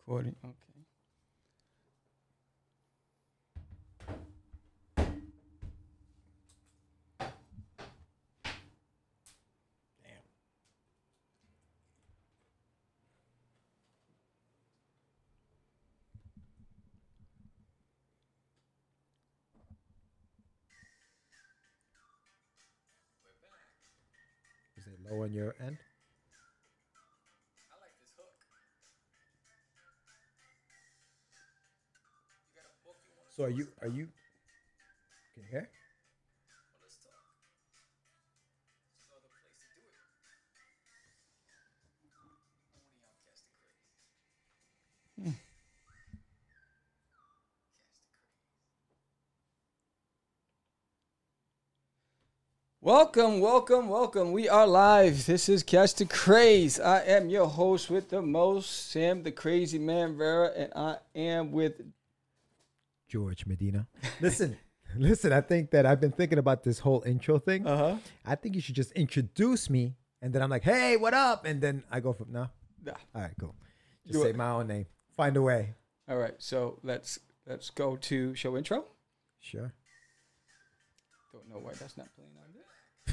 Recording. Okay. Is it low on your end? I like this hook. You got a book you want to So are you? Can you hear? Well, let's talk. There's no other place to do it. Only on Cast the Craze. Cast the Craze. Welcome, welcome, welcome. We are live. This is Catch the Craze. I am your host with the most, Sam the Crazy Man Vera, and I am with George Medina. Listen. I think that I've been thinking about this whole intro thing. I think you should just introduce me, and then I'm like, "Hey, what up?" And then I go from no. Nah. All right, cool. Just say my own name. Find a way. All right, so let's go to show intro. Sure. Don't know why that's not playing on this.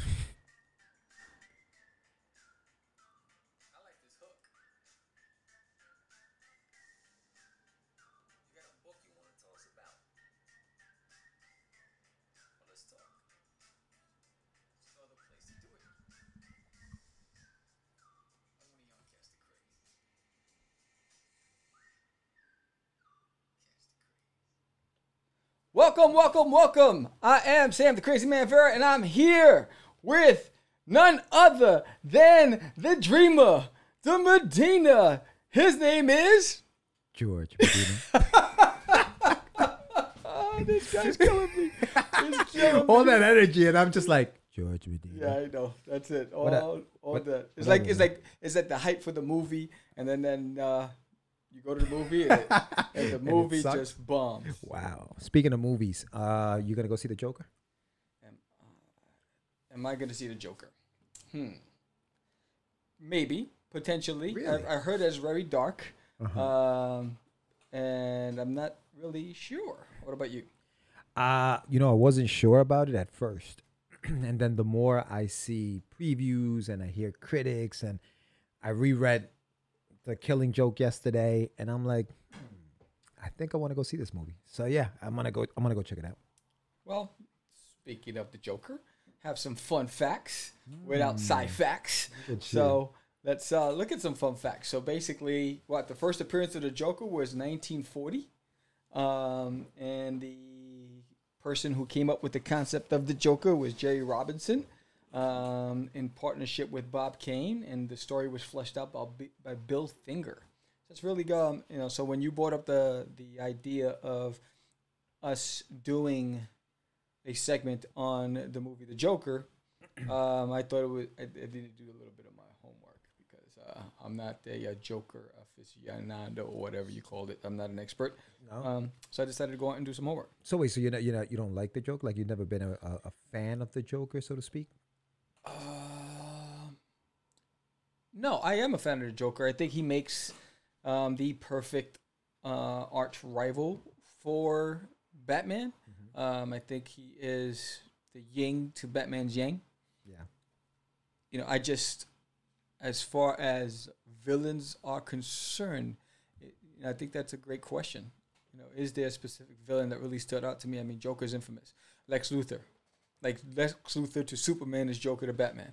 I like this hook. You got a book you want to tell us about? Well, let's talk. There's no other place to do it. Only on Cast the Craze. Welcome, welcome, welcome. I am Sam the Crazy Man Vera, and I'm here with none other than the Dreamer, the Medina. His name is George Medina. Oh, this guy's killing me. He's killing All me. that energy, and I'm just like George Medina. Yeah, I know. That's it. All What- that. It's whatever, like it's like the hype for the movie, and then you go to the movie, and the movie sucks? just bombs. Wow. Speaking of movies, you gonna go see the Joker? Am I going to see the Joker? Maybe, potentially. Really? I heard it's very dark, Uh-huh. and I'm not really sure. What about you? I wasn't sure about it at first. And then the more I see previews and I hear critics, and I reread The Killing Joke yesterday, and I'm like, I think I want to go see this movie. So yeah, I'm gonna go check it out. Well, speaking of the Joker, have some fun facts without sci-facts. Good So let's look at some fun facts. So basically, the first appearance of the Joker was 1940, and the person who came up with the concept of the Joker was Jerry Robinson, in partnership with Bob Kane, and the story was fleshed out by Bill Finger. So it's really so when you brought up the idea of us doing a segment on the movie The Joker, I thought I did do a little bit of my homework because I'm not a Joker aficionado or whatever you called it. I'm not an expert. No. So I decided to go out and do some homework. So wait, so you don't like the Joker? Like you've never been a fan of the Joker, so to speak? No, I am a fan of the Joker. I think he makes the perfect arch rival for Batman. I think he is the yin to Batman's yang. Yeah. I just, as far as villains are concerned, I think that's a great question. Is there a specific villain that really stood out to me? I mean, Joker's infamous. Lex Luthor. Like Lex Luthor to Superman is Joker to Batman.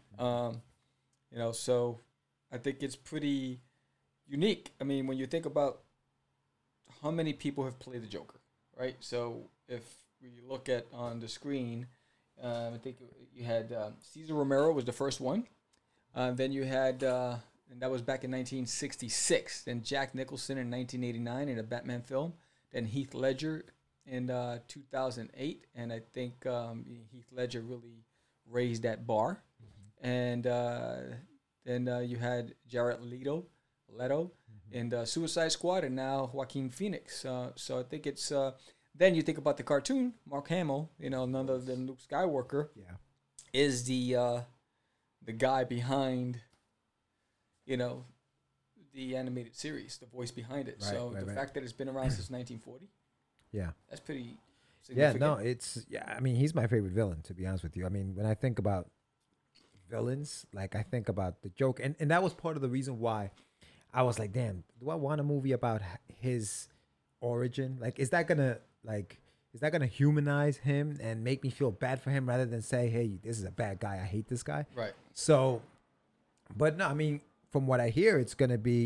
So I think it's pretty unique. I mean, when you think about how many people have played the Joker, right? So if we look at on the screen, I think you had Cesar Romero was the first one. Then you had, and that was back in 1966. Then Jack Nicholson in 1989 in a Batman film. Then Heath Ledger in 2008. And I think Heath Ledger really raised that bar. And then you had Jared Leto in the Suicide Squad, and now Joaquin Phoenix. So I think it's... then you think about the cartoon, Mark Hamill, none other than Luke Skywalker, is the guy behind, the animated series, the voice behind it. Right, So right, the right. fact that it's been around since 1940, Yeah. that's pretty Yeah, significant. no, I mean, he's my favorite villain, to be honest with you. I mean, when I think about villains, like I think about the Joker, and that was part of the reason why I was like, damn, do I want a movie about his origin? Like, is that gonna humanize him and make me feel bad for him rather than say, hey, this is a bad guy, I hate this guy. Right. So, but no, I mean, from what I hear, it's gonna be,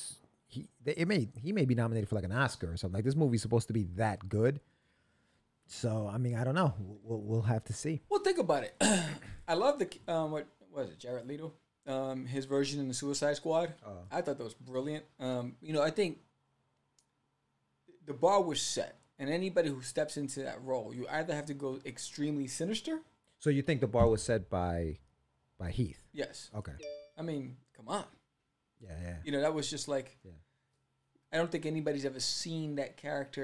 he may be nominated for like an Oscar or something. Like this movie's supposed to be that good. So I mean, I don't know. We'll have to see. Well, think about it. I love the what was it, Jared Leto? His version in the Suicide Squad. I thought that was brilliant. I think the bar was set, and anybody who steps into that role, you either have to go extremely sinister. So you think the bar was set by Heath? Yes. Okay. I mean, come on. Yeah. That was just like. Yeah. I don't think anybody's ever seen that character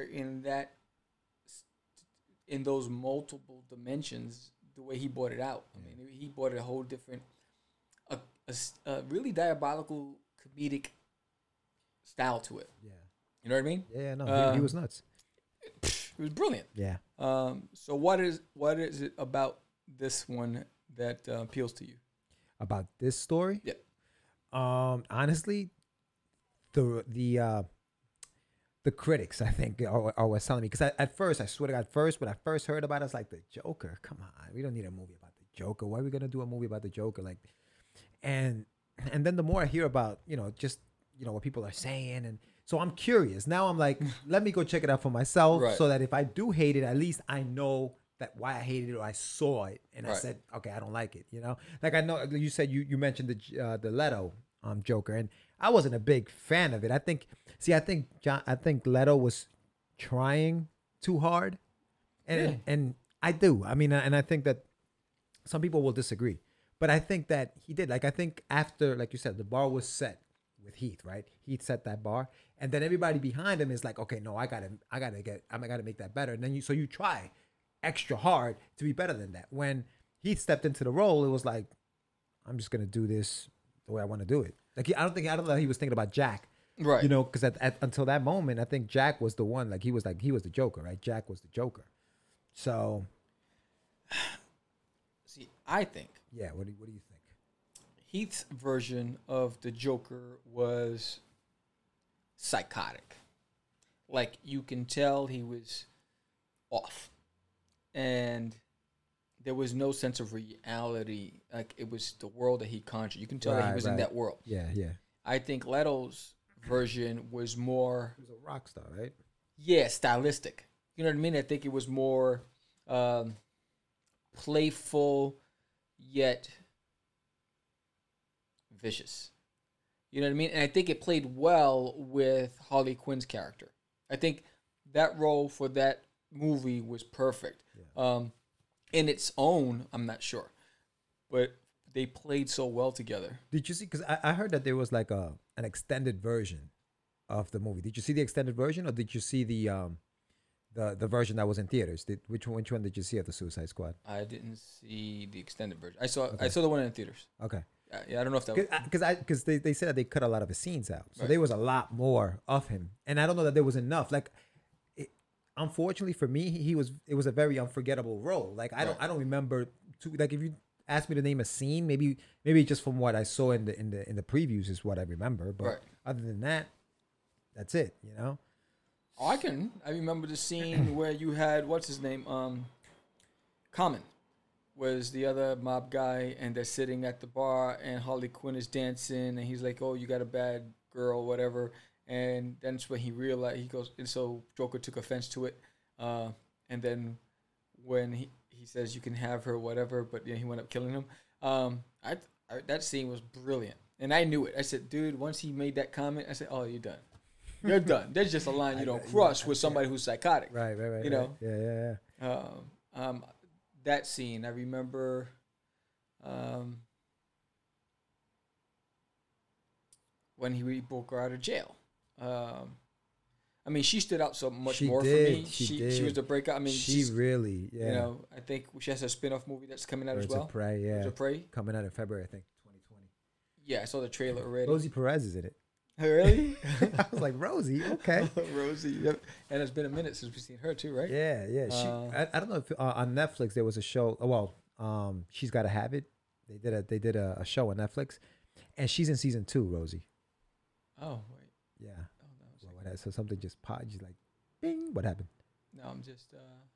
in those multiple dimensions the way he brought it out. I mean, he brought a whole different, a really diabolical comedic style to it. Yeah. You know what I mean? Yeah. No, he was nuts. It was brilliant. Yeah. So what is it about this one that appeals to you? About this story? Yeah. Honestly, the critics, I think, are what's telling me. Because at first, I swear to God, when I first heard about it, I was like, the Joker? Come on. We don't need a movie about the Joker. Why are we going to do a movie about the Joker? Like, and then the more I hear about, what people are saying. And so I'm curious. Now I'm like, let me go check it out for myself. Right. So that if I do hate it, at least I know that why I hated it or I saw it. And I Right. said, okay, I don't like it. Like I know you said you mentioned the Leto Joker, and I wasn't a big fan of it. I think Leto was trying too hard, and I do. I mean, and I think that some people will disagree, but I think that he did. Like I think after, like you said, the bar was set with Heath, right? Heath set that bar, and then everybody behind him is like, okay, no, I gotta make that better. And then you try extra hard to be better than that. When Heath stepped into the role, it was like, I'm just gonna do this the way I want to do it. Like I don't know he was thinking about Jack, Right. Because until that moment, I think Jack was the one. Like he was the Joker, right? Jack was the Joker. So, See, I think yeah. What do you think? Heath's version of the Joker was psychotic. Like you can tell he was off, and there was no sense of reality. Like it was the world that he conjured. You can tell that he was in that world. Yeah. I think Leto's version was more, He was a rock star, right? stylistic. You know what I mean? I think it was more playful yet vicious. You know what I mean? And I think it played well with Harley Quinn's character. I think that role for that movie was perfect. Yeah. In its own, I'm not sure, but they played so well together. Did you see? Because I heard that there was like an extended version of the movie. Did you see the extended version, or did you see the version that was in theaters? Which one did you see of the Suicide Squad? I didn't see the extended version. I saw the one in theaters. Okay. Yeah, I don't know if that Because they said that they cut a lot of his scenes out, so Right. there was a lot more of him, and I don't know that there was enough. Like, unfortunately for me, it was a very unforgettable role. Like I don't remember like if you ask me to name a scene, maybe just from what I saw in the previews is what I remember. But Right. other than that, that's it. Oh, I remember the scene where you had what's his name, Common, was the other mob guy, and they're sitting at the bar, and Harley Quinn is dancing, and he's like, "Oh, you got a bad girl, whatever." And that's when he realized, he goes, and so Joker took offense to it, and then when he says you can have her, whatever, but he went up killing him. That scene was brilliant, and I knew it. I said, dude, once he made that comment, I said, oh, you're done. You're done. There's just a line you don't cross with somebody who's psychotic. Right. You know? Yeah. That scene, I remember. When he broke her out of jail. I mean, she stood out so much more for me. She was the breakout. I mean, she really, yeah. I think she has a spin-off movie that's coming out Birds as well. of Prey, yeah. Birds of Prey. Coming out in February, I think, 2020. Yeah, I saw the trailer already. Rosie Perez is in it. Really? I was like, Rosie, okay. Rosie. Yep. And it's been a minute since we've seen her too, right? Yeah, yeah. I don't know if on Netflix there was a show. Well, She's Gotta Have It. They did a show on Netflix, and she's in season 2. Rosie. Oh wait. Yeah. Oh no. So something just popped. She's like, bing. What happened? No, I'm just.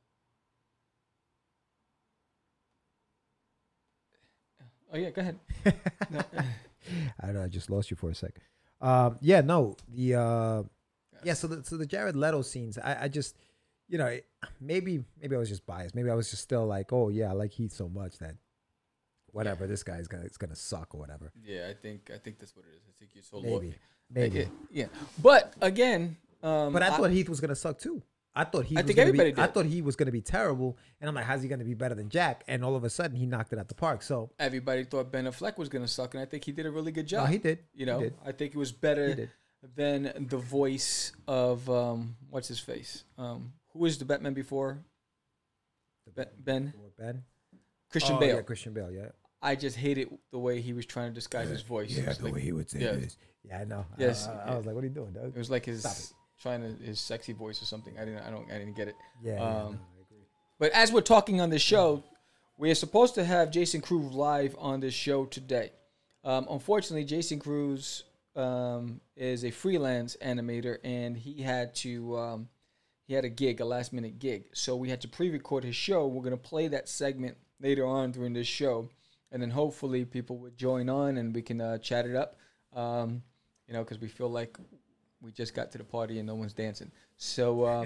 Oh yeah, go ahead. No. I don't know. I just lost you for a sec. Yeah. No. Yeah. So the Jared Leto scenes. I just, maybe I was just biased. Maybe I was just still like, oh yeah, I like Heath so much that whatever, this guy is gonna suck or whatever. Yeah, I think that's what it is. I think you're so Maybe. Yeah, but again, but I thought Heath was gonna suck too. I thought everybody did. I thought he was gonna be terrible, and I'm like, how's he gonna be better than Jack? And all of a sudden, he knocked it out the park. So everybody thought Ben Affleck was gonna suck, and I think he did a really good job. No, he did. I think it was better than the voice of what's his face? Who was the Batman before? Ben. Christian Bale. Yeah, Christian Bale. Yeah. I just hated the way he was trying to disguise his voice. Yeah, the way he would say this. Yeah, I know. Yes. I was like, what are you doing, dog? It was like his sexy voice or something. I didn't get it. Yeah. I agree. But as we're talking on this show, we're supposed to have Jason Cruz live on this show today. Unfortunately, Jason Cruz is a freelance animator, and he had a gig, a last minute gig. So we had to pre-record his show. We're gonna play that segment later on during this show, and then hopefully people would join on and we can chat it up. Because we feel like we just got to the party and no one's dancing. So,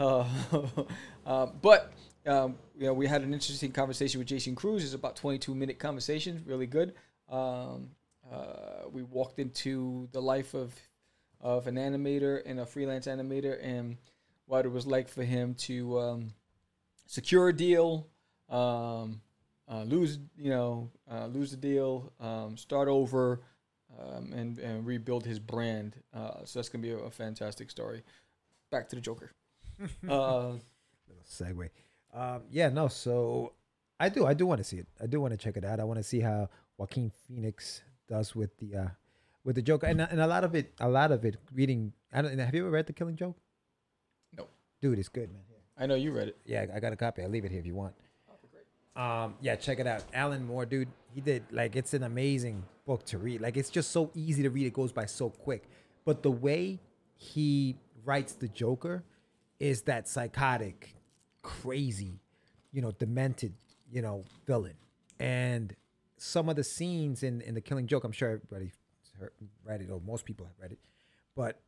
we had an interesting conversation with Jason Cruz. It's about 22-minute conversation, really good. We walked into the life of an animator and a freelance animator, and what it was like for him to secure a deal, lose the deal, start over, and rebuild his brand. So that's gonna be a fantastic story. Back to the Joker. Little segue. So I do want to see it. I do want to check it out. I want to see how Joaquin Phoenix does with the Joker, and a lot of it. Reading. Have you ever read The Killing Joke? No. Dude, it's good, man. I know you read it. Yeah, I got a copy. I'll leave it here if you want. Yeah, check it out. Alan Moore, dude, he did, it's an amazing book to read. It's just so easy to read. It goes by so quick. But the way he writes the Joker is that psychotic, crazy, demented, villain. And some of the scenes in The Killing Joke, I'm sure everybody read it, or most people have read it, but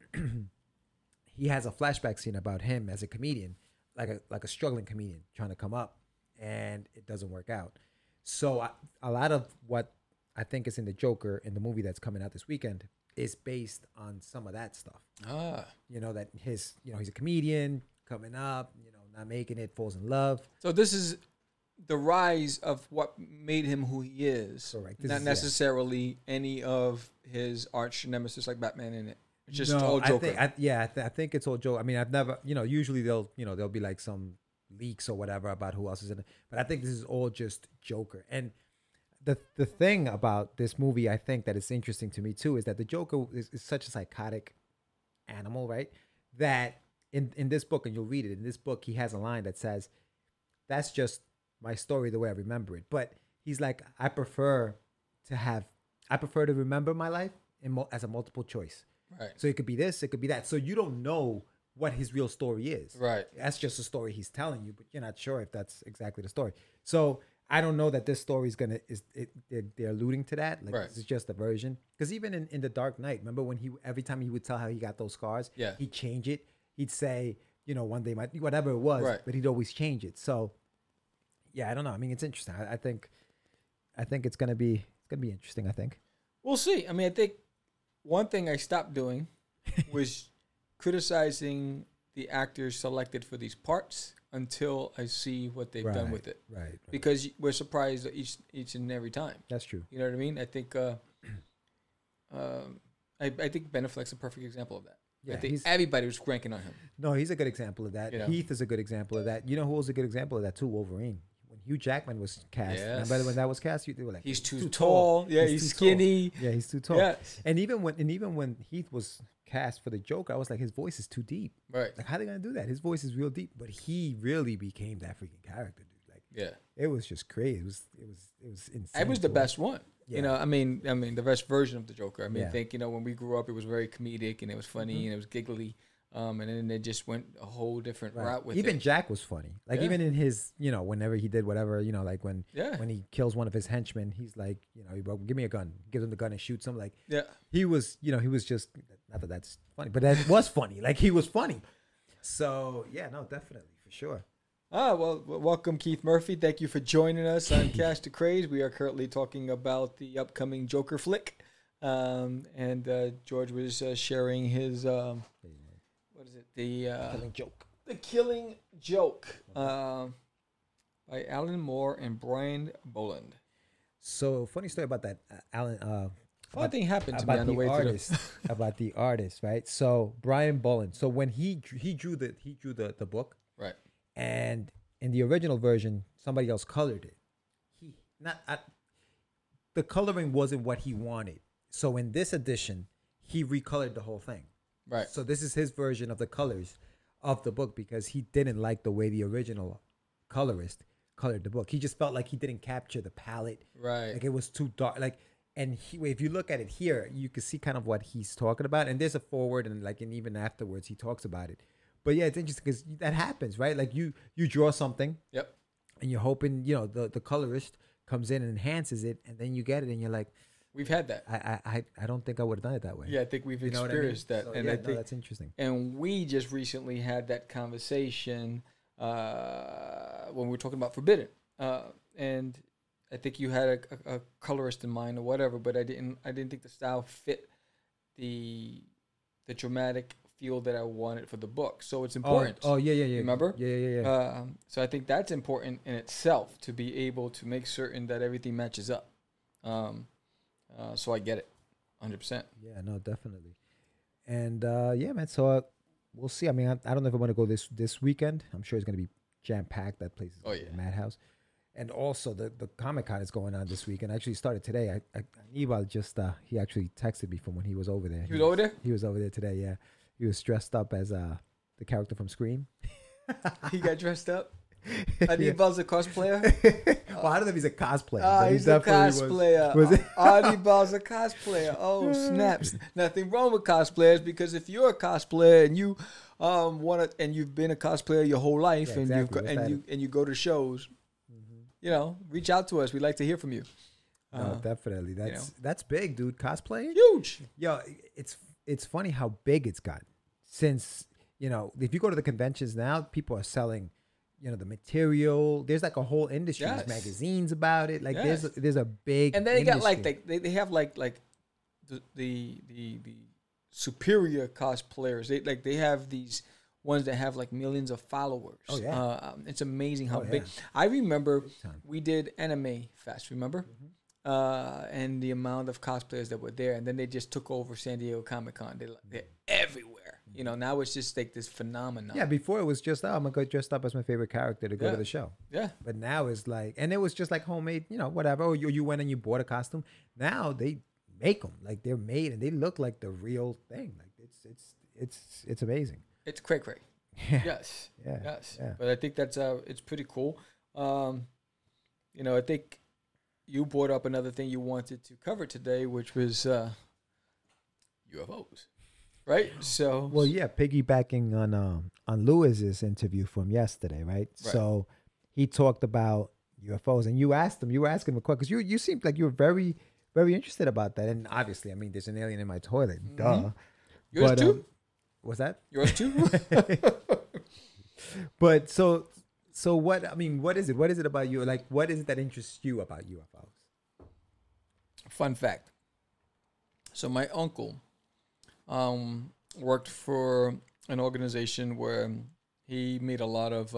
he has a flashback scene about him as a comedian, like a struggling comedian trying to come up, and it doesn't work out. So a lot of what I think is in the Joker in the movie that's coming out this weekend is based on some of that stuff. That he's a comedian coming up, not making it, falls in love. So this is the rise of what made him who he is. Correct. Not necessarily any of his arch nemesis like Batman in it. It's just all Joker. I think it's all Joker. I mean, I've never, usually there'll be like some leaks or whatever about who else is in it, but I think this is all just Joker. And the thing about this movie, I think that is interesting to me too, is that the Joker is such a psychotic animal, right? That in this book, and you'll read it, in this book, he has a line that says, "That's just my story the way I remember it." But he's like, I prefer to remember my life as a multiple choice. Right. So it could be this, it could be that. So you don't know what his real story is. Right. That's just a story he's telling you, but you're not sure if that's exactly the story. So I don't know that this story they're alluding to that. Right. This is just a version. Because even in The Dark Knight, remember when every time he would tell how he got those scars, he'd change it. He'd say, one day whatever it was, but he'd always change it. So yeah, I don't know. I mean, it's interesting. I think it's gonna be interesting. I think we'll see. I mean, I think one thing I stopped doing was criticizing the actors selected for these parts until I see what they've done with it. Right. Because we're surprised each and every time. That's true. You know what I mean? I think I think Ben Affleck's a perfect example of that. Yeah, I think everybody was cranking on him. No, he's a good example of that. You know? Heath is a good example of that. You know who was a good example of that too? Wolverine. When Hugh Jackman was cast. Yes. Remember when that was cast? They were like, He's too tall. Yeah, he's too tall. skinny. Yeah, he's too tall. Yes. And even when Heath was cast for the Joker, I was like, his voice is too deep. Right. Like, how are they gonna do that? His voice is real deep, but he really became that freaking character, dude. Like, Yeah. it was just crazy. It was insane. It was the to best one. Yeah. You know, I mean, the best version of the Joker. I mean, Yeah. I think, you know, when we grew up, it was very comedic and it was funny and it was giggly. And then they just went a whole different Right. route with Even it. Jack was funny. Like Yeah. even in his, you know, whenever he did whatever, you know, like when Yeah. he kills one of his henchmen, he's like, you know, give me a gun, gives him the gun and shoots him. Like Yeah. he was, you know, he was just not that that's funny, but that was funny. Like he was funny. So yeah, no, definitely for sure. Well, welcome, Keith Murphy. Thank you for joining us on Cash to Craze. We are currently talking about the upcoming Joker flick. And George was sharing his, what is it? Killing joke. The Killing Joke by Alan Moore and Brian Boland. So funny story about that, Alan. Funny thing happened to me About on the the way artist, about the artist, right? So Brian Boland. So when he drew the book, Right. and in the original version, somebody else colored it. The coloring wasn't what he wanted. So in this edition, he recolored the whole thing. Right. So this is his version of the colors of the book because he didn't like the way the original colorist colored the book. He just felt like he didn't capture the palette. Right. Like it was too dark. Like, and if you look at it here, you can see kind of what he's talking about. And there's a forward and even afterwards he talks about it. But yeah, it's interesting because that happens, right? Like you draw something. Yep. And you're hoping, you know, the colorist comes in and enhances it, and then you get it, and you're like, We've had that. I don't think I would have done it that way. Yeah, I think we've You know what I mean? experienced that. So, And yeah, I no, think that's interesting. And we just recently had that conversation when we were talking about Forbidden. And I think you had a colorist in mind or whatever, but I didn't think the style fit the dramatic feel that I wanted for the book. So it's important. Oh yeah. Remember? Yeah. So I think that's important in itself to be able to make certain that everything matches up. So I get it, 100%. Yeah, no, definitely. And yeah, man. So we'll see. I mean, I don't know if I'm gonna go this weekend. I'm sure it's gonna be jam packed. That place is madhouse. And also the Comic-Con is going on this week, and actually started today. Aníbal just he actually texted me from when he was over there. He was over there? He was over there today. Yeah, he was dressed up as the character from Scream. He got dressed up. Aníbal's a cosplayer. Well, I don't know if he's a cosplayer. But He's a cosplayer. Aníbal's a cosplayer. Oh, snaps! Nothing wrong with cosplayers, because if you're a cosplayer and you and you've been a cosplayer your whole life, Yeah, and exactly. you go to shows, you know, reach out to us. We'd like to hear from you. No, definitely. That's big, dude. Cosplaying, Huge. Yo, it's funny how big it's gotten since, you know, if you go to the conventions now, people are selling, you know, the material. There's like a whole industry. Yes. There's magazines about it. Like Yes. there's a big And then they got industry. like they have like the superior cosplayers. They have these ones that have like millions of followers. Oh, yeah. It's amazing how Oh, big. yeah. I remember time. we did Anime Fest. Remember? And the amount of cosplayers that were there, and then they just took over San Diego Comic-Con. They're everywhere. You know, now it's just like this phenomenon. Yeah, before it was just, I'm gonna go dressed up as my favorite character to go Yeah. to the show. Yeah. But now it's like, and it was just like homemade, you know, whatever. Or you went and you bought a costume. Now they make them like they're made and they look like the real thing. Like it's amazing. It's cray. Yes. Yeah, Yes. yeah. But I think that's it's pretty cool. You know, I think you brought up another thing you wanted to cover today, which was UFOs. Right? So Well, yeah, piggybacking on Lewis's interview from yesterday, right? So he talked about UFOs, and you asked him, you were asking him a question because you seemed like you were very, very interested about that. And obviously, I mean, there's an alien in my toilet, duh. yours But, too? What's that? Yours too? But so what? I mean, what is it? What is it about you? Like, what is it that interests you about UFOs? Fun fact. So my uncle worked for an organization where he made a lot of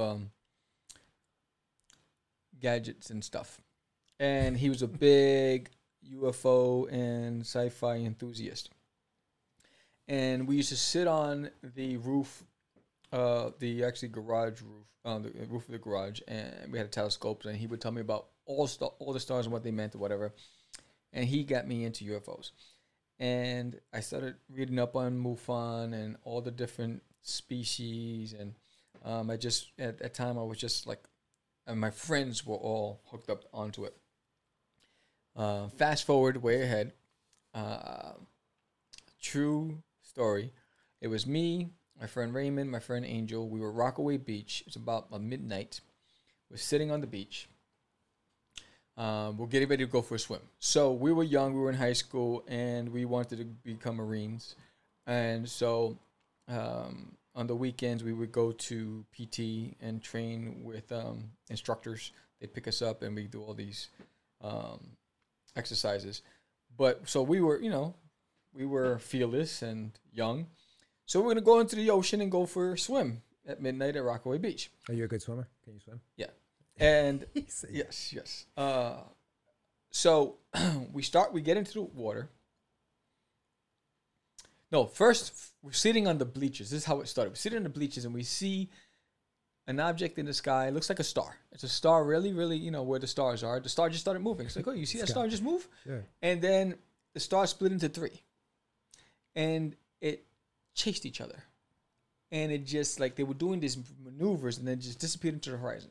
gadgets and stuff. And he was a big UFO and sci-fi enthusiast. And we used to sit on the roof the actually garage roof, the roof of the garage, and we had a telescope, and he would tell me about all the stars and what they meant or whatever. And he got me into UFOs, and I started reading up on MUFON and all the different species, and I just at that time I was just like, and my friends were all hooked up onto it. Fast forward way ahead, true story. It was me, my friend Raymond, my friend Angel. We were Rockaway Beach. It was about midnight. We're sitting on the beach. We're getting ready to go for a swim. So we were young. We were in high school, and we wanted to become Marines. And so on the weekends, we would go to PT and train with instructors. They'd pick us up, and we do all these exercises. But so we were, we were fearless and young. So we're going to go into the ocean and go for a swim at midnight at Rockaway Beach. Are you a good swimmer? Can you swim? Yeah. And yes. So we get into the water. No, first we're sitting on the bleachers. This is how it started. We're sitting on the bleachers and we see an object in the sky. It looks like a star. It's a star, really, really, where the stars are. The star just started moving. It's like, oh, you see that star just move? Yeah. And then the star split into three. And it chased each other. And it just, like, they were doing these maneuvers and then just disappeared into the horizon.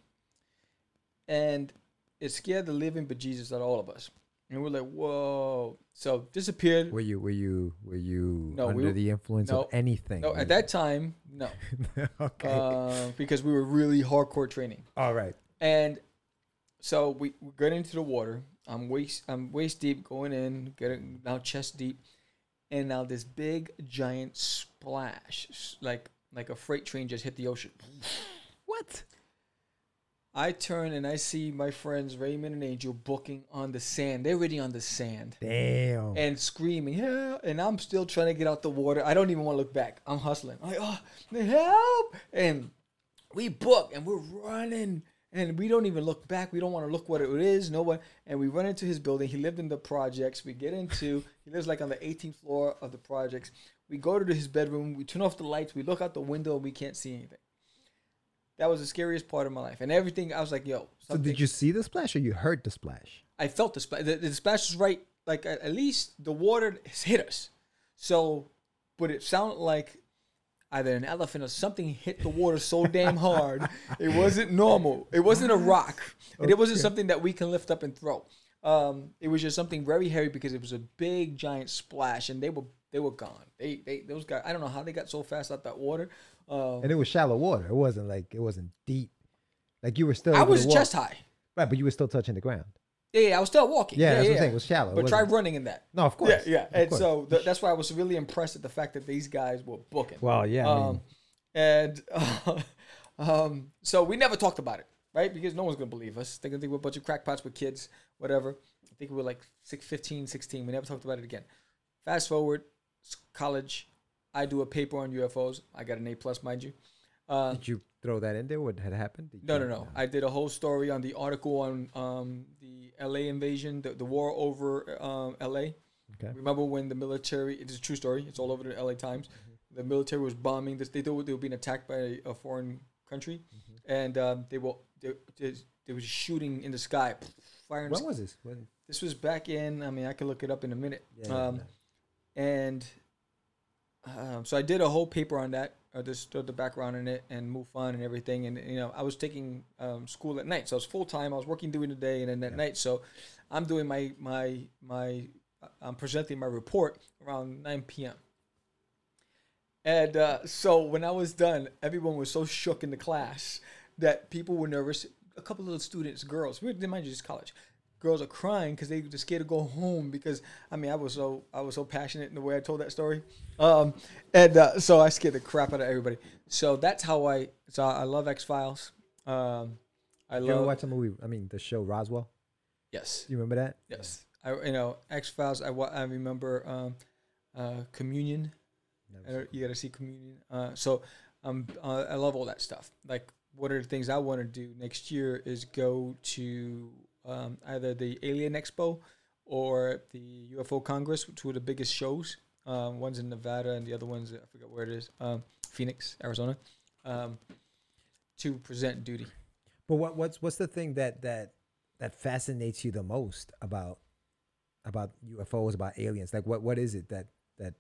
And it scared the living bejesus out of all of us. And we're like, whoa. So disappeared. Were you under the influence of anything? No, at that time, no. Okay. Because we were really hardcore training. All right. And so we got into the water. I'm waist deep going in, getting now chest deep. And now this big giant splash, like a freight train just hit the ocean. What? I turn and I see my friends Raymond and Angel booking on the sand. They're already on the sand. Damn. And screaming, yeah. And I'm still trying to get out the water. I don't even want to look back. I'm hustling. I'm like, oh, help. And we book and we're running. And we don't even look back. We don't want to look what it is. No one. And we run into his building. He lived in the projects. We get into, he lives like on the 18th floor of the projects. We go to his bedroom. We turn off the lights. We look out the window and we can't see anything. That was the scariest part of my life. And everything, I was like, yo. So did you see the splash or you heard the splash? I felt the splash. The splash was right, like at least the water hit us. So, but it sounded like either an elephant or something hit the water so damn hard. It wasn't normal. It wasn't a rock. And it wasn't something that we can lift up and throw. It was just something very heavy because it was a big, giant splash. And they were gone. Those guys, I don't know how they got so fast out that water. And it was shallow water. It wasn't deep. Like you were still. I was chest high. Right, but you were still touching the ground. Yeah, I was still walking. Yeah, that's what I'm saying. It was shallow. But try running in that. No, of course. Yeah. And so that's why I was really impressed at the fact that these guys were booking. Well, yeah. So we never talked about it, right? Because no one's going to believe us. They're going to think we're a bunch of crackpots with kids, whatever. I think we were like 15, 16. We never talked about it again. Fast forward, college. I do a paper on UFOs. I got an A+, mind you. Did you throw that in there? What had happened? No. I did a whole story on the article on the LA invasion, the war over LA. Okay. Remember when the military, it's a true story, it's all over the LA Times. Mm-hmm. The military was bombing this, they thought they were being attacked by a foreign country. Mm-hmm. And they were shooting in the sky, firing. When was this? This was back in, I can look it up in a minute. So I did a whole paper on that, just the background in it and MUFON and everything. And, I was taking school at night. So I was full-time. I was working during the day and then at night. So I'm doing I'm presenting my report around 9 p.m. And so when I was done, everyone was so shook in the class that people were nervous. A couple of the students, girls, mind you, it's college. Girls are crying because they were scared to go home because I was so passionate in the way I told that story, so I scared the crap out of everybody. So that's how I love X-Files. You ever watch the movie? The show Roswell. Yes. You remember that? Yes. X-Files. I remember Communion. You got to see Communion. I love all that stuff. Like one of the things I want to do next year is go to either the Alien Expo or the UFO Congress, two of the biggest shows. One's in Nevada and the other one's, I forget where it is, Phoenix, Arizona. to present duty. But what's the thing that fascinates you the most about UFOs, about aliens? Like what is it that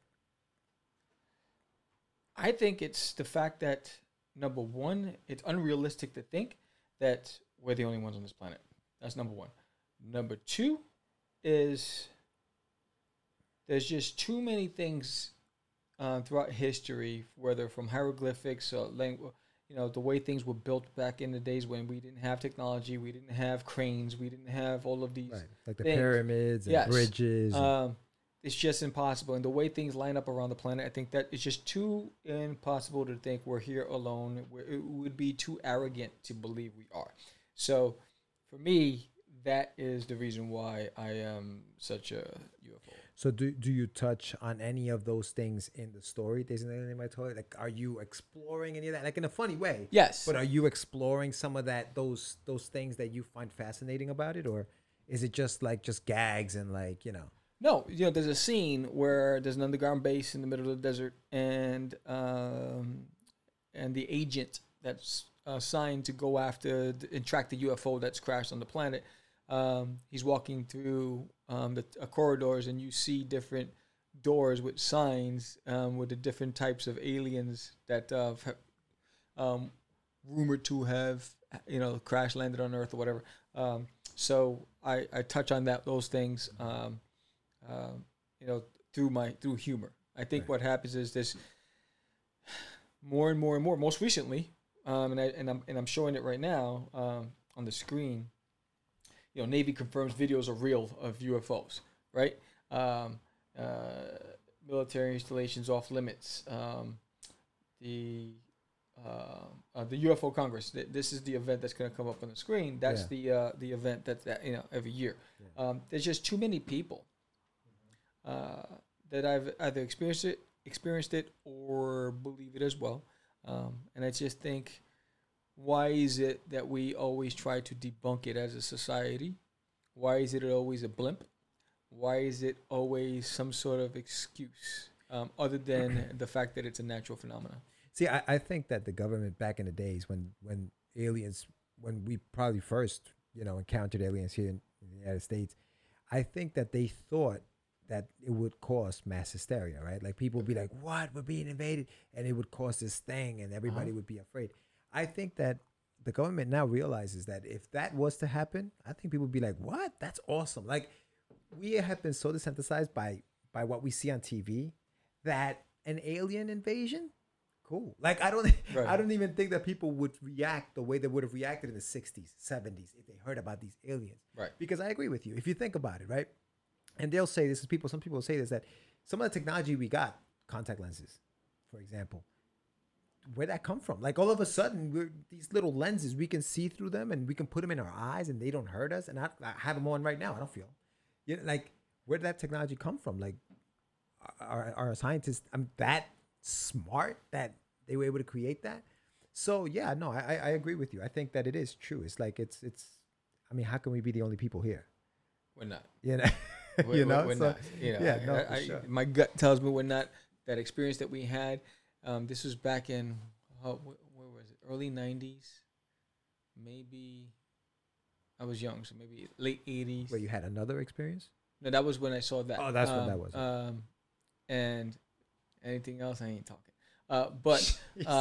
I think it's the fact that, number one, it's unrealistic to think that we're the only ones on this planet. That's number one. Number two is there's just too many things throughout history, whether from hieroglyphics or language, the way things were built back in the days when we didn't have technology, we didn't have cranes, we didn't have all of these like the things. pyramids and bridges. It's just impossible. And the way things line up around the planet, I think that it's just too impossible to think we're here alone. It would be too arrogant to believe we are. So for me, that is the reason why I am such a UFO. So do you touch on any of those things in the story? There's an alien in my toilet. Like, are you exploring any of that? Like in a funny way. Yes. But are you exploring some of those things that you find fascinating about it, or is it just gags and No, there's a scene where there's an underground base in the middle of the desert, and the agent that's assigned to go after and track the UFO that's crashed on the planet. He's walking through the corridors, and you see different doors with signs with the different types of aliens that rumored to have crash landed on Earth or whatever. So I touch on those things. Through humor. I think what happens is this more and more and more. Most recently, and I'm showing it right now on the screen. Navy confirms videos are real of UFOs. Right, military installations off limits. The UFO Congress. This is the event that's going to come up on the screen. That's the event that every year. Yeah. There's just too many people that I've either experienced it or believe it as well. And I just think, why is it that we always try to debunk it as a society? Why is it always a blimp? Why is it always some sort of excuse other than the fact that it's a natural phenomenon? See, I think that the government back in the days when we probably first, encountered aliens here in the United States, I think that they thought that it would cause mass hysteria, right? Like people would be like, what? We're being invaded. And it would cause this thing and everybody would be afraid. I think that the government now realizes that if that was to happen, I think people would be like, what? That's awesome. Like we have been so desensitized by what we see on TV that an alien invasion, cool. Like I don't even think that people would react the way they would have reacted in the 60s, 70s if they heard about these aliens. Right. Because I agree with you. If you think about it, right? And they'll say this is some people will say this, that some of the technology we got, contact lenses, for example, where'd that come from? Like all of a sudden, these little lenses, we can see through them and we can put them in our eyes and they don't hurt us. And I have them on right now. I don't feel, like where did that technology come from? Like are scientists that smart that they were able to create that? So yeah, no, I agree with you. I think that it is true. It's like it's. I mean, how can we be the only people here? We're not. We're not. Sure. My gut tells me we're not. That experience that we had, this was back in where was it? Early 90s, maybe. I was young, so maybe late 80s. Where you had another experience? No, that was when I saw that. Oh, that's what that was. And anything else, I ain't talking. But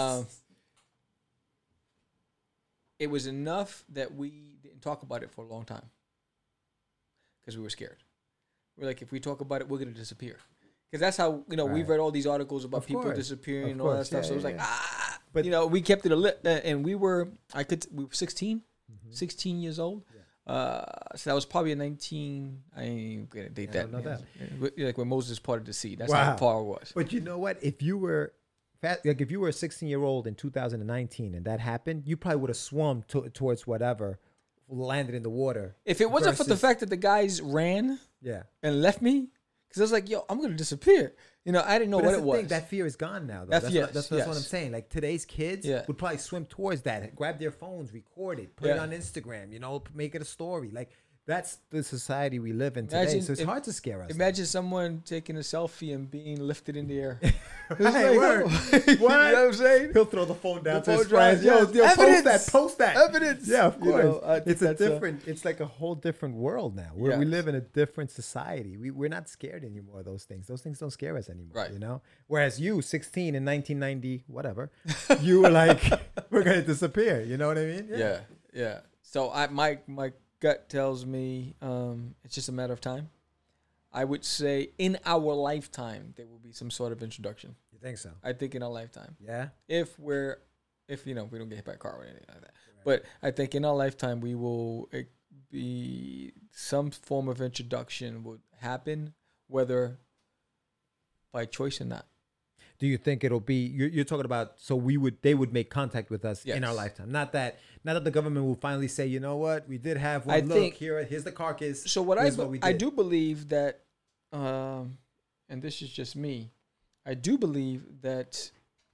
it was enough that we didn't talk about it for a long time because we were scared. We're like, if we talk about it, we're going to disappear. Because that's how, we've read all these articles about people disappearing and all that stuff. So it was like, But, we kept it a lit. And we were 16, 16 years old. Yeah. So that was probably I ain't going to date that. I don't know that. Like when Moses parted the sea. That's how far it was. But you know what? If you were a 16-year-old in 2019 and that happened, you probably would have swum towards whatever landed in the water. If it wasn't for the fact that the guys ran and left me, because I was like, yo, I'm going to disappear. I didn't know what it was. That fear is gone now, though. That's what I'm saying. Like today's kids would probably swim towards that, grab their phones, record it, put it on Instagram, make it a story. Like That's the society we live in today. Imagine So it's if- hard to scare us. Imagine someone taking a selfie and being lifted in the air. Hey, word. You know what I'm saying? He'll throw the phone down The to his phone drive, friends. Yo, evidence! post that. Evidence. Yeah, of You course. know, I think It's a that's a- different. It's like a whole different world now. We Yes. live in a different society. We're not scared anymore of those things. Those things don't scare us anymore. Right. You know. Whereas you, 16 in 1990, whatever, you were like, we're gonna disappear. You know what I mean? Yeah. So my gut tells me it's just a matter of time. I would say in our lifetime there will be some sort of introduction. You think so? I think in our lifetime, Yeah. if we don't get hit by a car or anything like that. But I think in our lifetime we will be some form of introduction would happen, whether by choice or not. Do you think it'll be? You're talking about. So they would make contact with us in our Yes. lifetime. Not that the government will finally say, you know what, we did have one. I Look, think- here's the carcass. So what Here's I did. do believe that, and this is just me, I do believe that.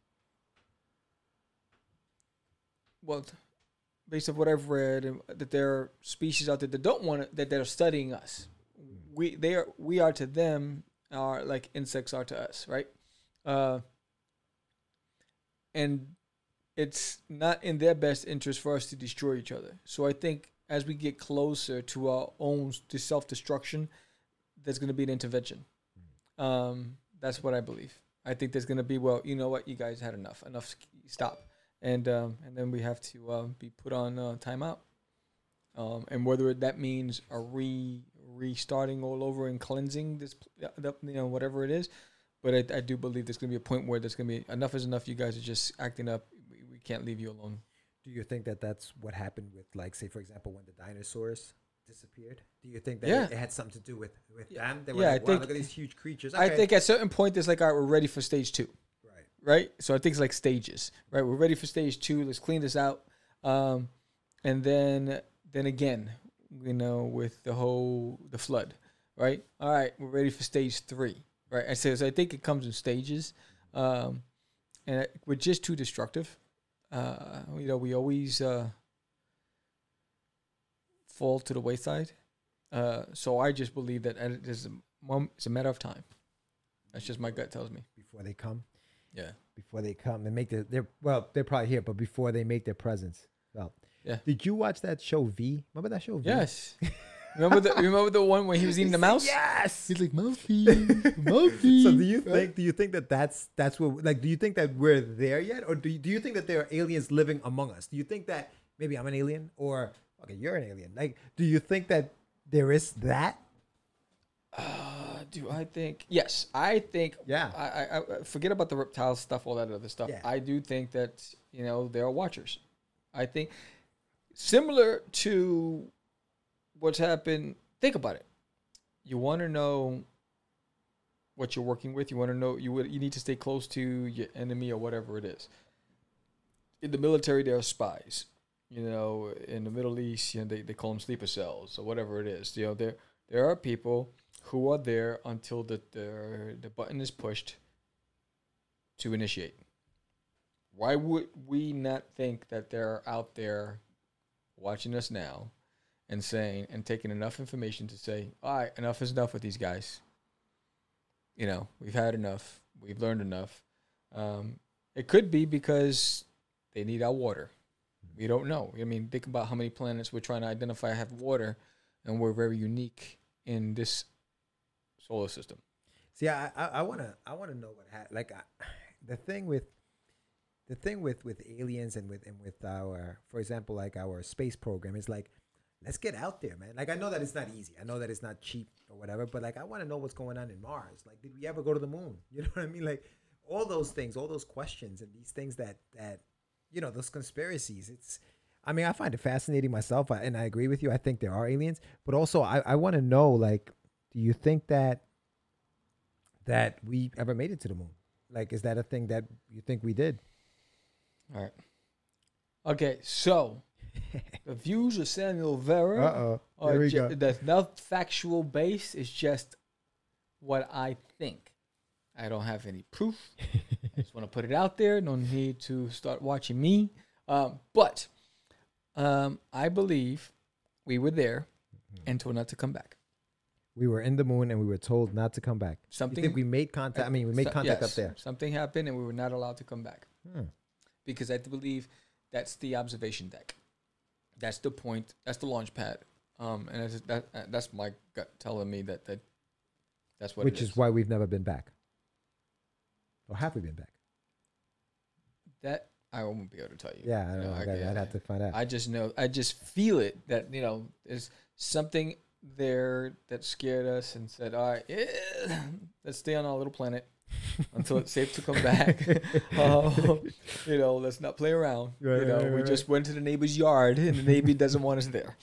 Well, based on what I've read, that there are species out there that don't want that are studying us. We are to them are like insects are to us, right? And it's not in their best interest for us to destroy each other. So I think as we get closer to our own self-destruction, there's going to be an intervention. That's what I believe. I think there's going to be, well, you know what, you guys had enough, stop, and then we have to be put on timeout. And whether that means a restarting all over and cleansing this, whatever it is. But I do believe there's going to be a point where there's going to be enough is enough. You guys are just acting up. We can't leave you alone. Do you think that that's what happened with, like, say, for example, when the dinosaurs disappeared? Do you think that Yeah. it had something to do with them? They Yeah, were I like, wow, think- look at these huge creatures. I Okay. think at a certain point, there's like, all right, we're ready for stage 2. Right. Right? So I think it's like stages, right? We're ready for stage 2. Let's clean this out. And then again, with the flood, right? All right, we're ready for stage 3, right? I think it comes in stages. And we're just too destructive. We always fall to the wayside. So I just believe that it's a matter of time. That's just my gut tells me. Before they come. Yeah. Before they come, they make they're probably here, but before they make their presence. Well, Yeah. Did you watch that show V? Remember that show V? Yes. remember the one when he was eating the mouse? Yes. He's like, Mouthy, Mouthy. So do you think that that's what, like, do you think that we're there yet, or do you think that there are aliens living among us? Do you think that maybe I'm an alien, or okay, you're an alien? Like, do you think that there is that? Do I think? Yes, I think. Yeah. I forget about the reptile stuff, all that other stuff. Yeah. I do think that there are watchers. I think similar to what's happened. Think about it. You want to know what you're working with. You want to know you need to stay close to your enemy or whatever it is. In the military, there are spies. In the Middle East, they call them sleeper cells or whatever it is. There are people who are there until the button is pushed to initiate. Why would we not think that they're out there watching us now and saying and taking enough information to say, all right, enough is enough with these guys. We've had enough. We've learned enough. It could be because they need our water. We don't know. I mean, think about how many planets we're trying to identify have water, and we're very unique in this solar system. See, I wanna know what happened. Like, the thing with aliens and with our, for example, like our space program is like, let's get out there, man. Like, I know that it's not easy. I know that it's not cheap or whatever, but like, I want to know what's going on in Mars. Like, did we ever go to the moon? You know what I mean? Like, all those things, all those questions and these things that those conspiracies. I find it fascinating myself, and I agree with you. I think there are aliens, but also I want to know, like, do you think that we ever made it to the moon? Like, is that a thing that you think we did? All right. Okay, so the views of Samuel Vera Here we go. that's not factual base. Is just what I think. I don't have any proof. I just want to put it out there. No need to start watching me. But I believe we were there. and told not to come back. We were in the moon and we were told not to come back. Something. You think we made contact? I mean, we made contact up there. Something happened and we were not allowed to come back. Because I believe that's the observation deck. That's the point. That's the launch pad. And that's my gut telling me that that's what. Which is why we've never been back. Or have we been back? That I won't be able to tell you. Yeah, I don't know. I'd have to find out. I just know. I just feel it that there's something there that scared us and said, "All right, let's stay on our little planet until it's safe to come back." Let's not play around. We just went to the neighbor's yard and the neighbor doesn't want us there.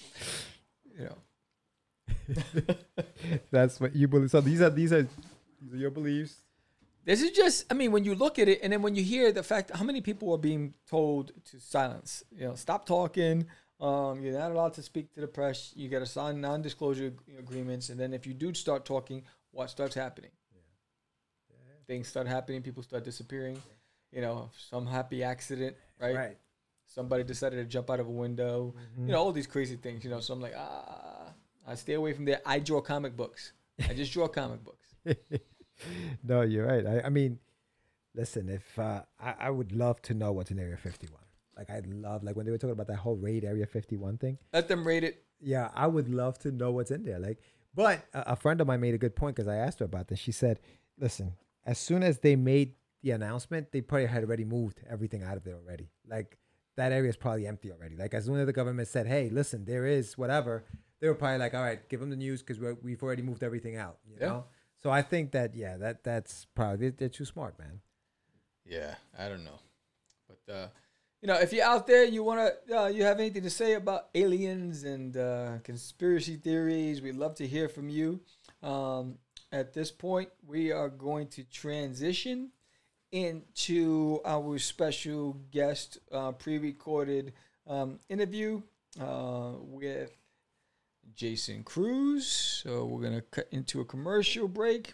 That's what you believe. So these are your beliefs. This is just, when you look at it, and then when you hear the fact, how many people are being told to silence, stop talking. You're not allowed to speak to the press. You got to sign non-disclosure agreements, and then if you do start talking, what starts happening? Things start happening. People start disappearing. Some happy accident, right? Right. Somebody decided to jump out of a window. All these crazy things. So I'm like, I stay away from there. I draw comic books. I just draw comic books. No, you're right. I mean, listen, if I would love to know what's in Area 51. Like, I'd love, like when they were talking about that whole raid Area 51 thing. Let them raid it. Yeah, I would love to know what's in there. Like, but a friend of mine made a good point because I asked her about this. She said, listen, as soon as they made the announcement, they probably had already moved everything out of there already. Like, that area is probably empty already. Like, as soon as the government said, hey, listen, there is whatever, they were probably like, all right, give them the news because we've already moved everything out, you know? So I think that, that's probably, they're too smart, man. Yeah, I don't know. But, if you're out there, you want to, you have anything to say about aliens and conspiracy theories, we'd love to hear from you. At this point, we are going to transition into our special guest pre-recorded interview with Jason Cruz. So we're going to cut into a commercial break.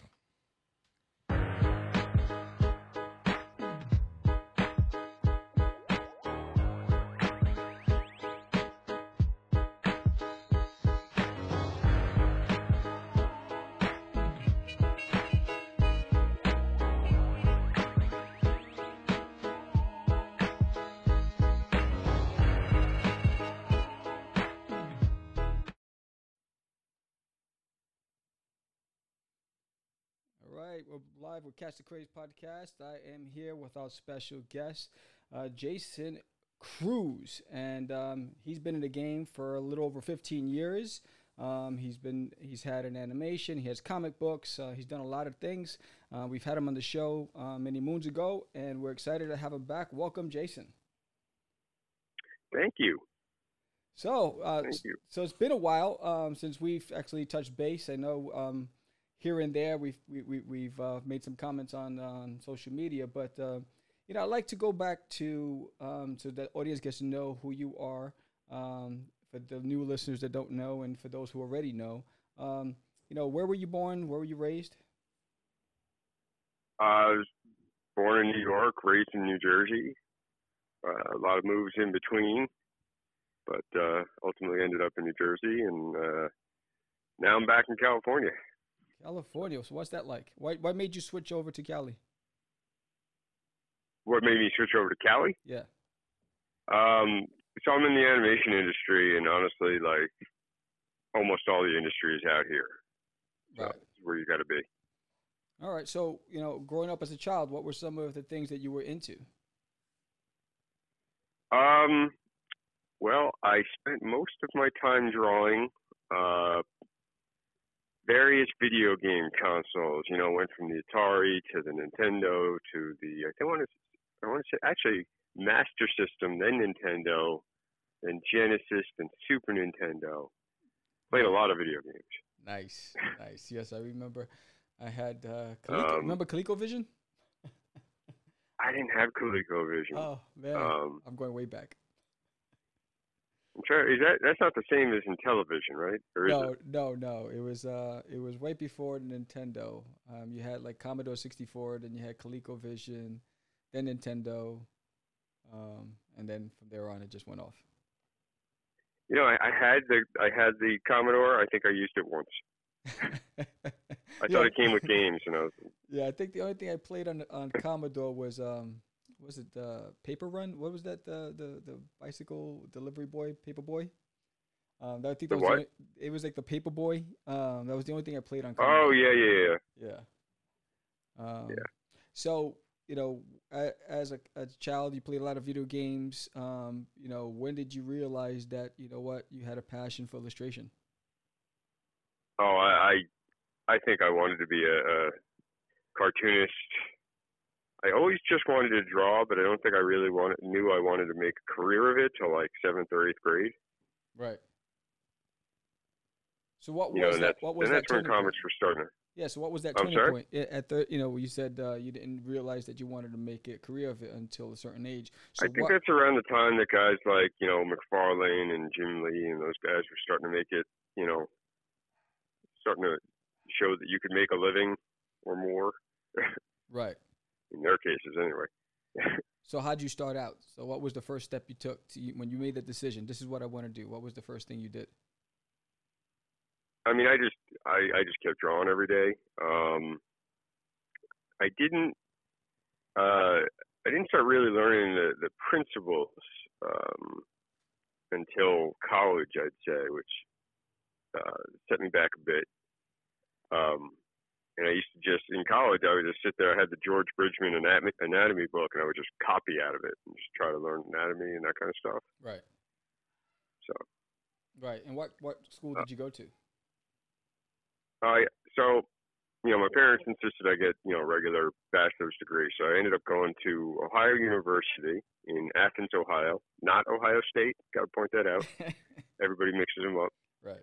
We're live with Catch the Craze podcast. I am here with our special guest, Jason Cruz, and he's been in the game for a little over 15 years. He's had an animation, he has comic books, he's done a lot of things. We've had him on the show many moons ago, and we're excited to have him back. Welcome, Jason. Thank you. So, so it's been a while since we've actually touched base. I know. Here and there, we've made some comments on social media, but I'd like to go back to so the audience gets to know who you are. For the new listeners that don't know, and for those who already know, where were you born? Where were you raised? I was born in New York, raised in New Jersey. A lot of moves in between, but ultimately ended up in New Jersey, and now I'm back in California. California. So what's that like? What made you switch over to Cali? What made me switch over to Cali? Yeah. So I'm in the animation industry, and honestly, like almost all the industry is out here. So right. It's where you got to be. All right. So growing up as a child, what were some of the things that you were into? Well, I spent most of my time drawing. Various video game consoles, went from the Atari to the Nintendo to the, I want to say actually Master System, then Nintendo, then Genesis, then Super Nintendo. Played a lot of video games. Nice. Yes, I remember. I had, remember ColecoVision? I didn't have ColecoVision. Oh, man. I'm going way back. I'm sure that's not the same as Intellivision, right? Or is it? No. It was right before Nintendo. You had like Commodore 64, then you had ColecoVision, then Nintendo, and then from there on it just went off. You know, I had the Commodore. I think I used it once. I thought it came with games, and I was. Yeah, I think the only thing I played on Commodore was it Paper Run? What was that? The bicycle delivery boy, Paper Boy. I think The that was what? it was like the Paper Boy. That was the only thing I played on Oh Commodore. yeah. Yeah. Um, Yeah. so as a child, you played a lot of video games. When did you realize that you had a passion for illustration? Oh, I think I wanted to be a cartoonist. I always just wanted to draw, but I don't think I really knew I wanted to make a career of it till like 7th or 8th grade. Right. So what You know, was and that? What was that that's when turning point? comics were starting. Yeah. So what was that I'm turning sorry. point at the? You said you didn't realize that you wanted to make a career of it until a certain age. I So think what? that's around the time that guys like McFarlane and Jim Lee and those guys were starting to make it. Starting to show that you could make a living or more. Right. In their cases, anyway. So how'd you start out? So what was the first step you took when you made the decision? This is what I want to do. What was the first thing you did? I mean, I just kept drawing every day. I didn't start really learning the principles until college, I'd say, which set me back a bit. And I used to in college, I would just sit there. I had the George Bridgman anatomy book, and I would just copy out of it and just try to learn anatomy and that kind of stuff. Right. So. Right. And what school did you go to? So, my parents insisted I get, a regular bachelor's degree. So I ended up going to Ohio University in Athens, Ohio, not Ohio State. Got to point that out. Everybody mixes them up. Right.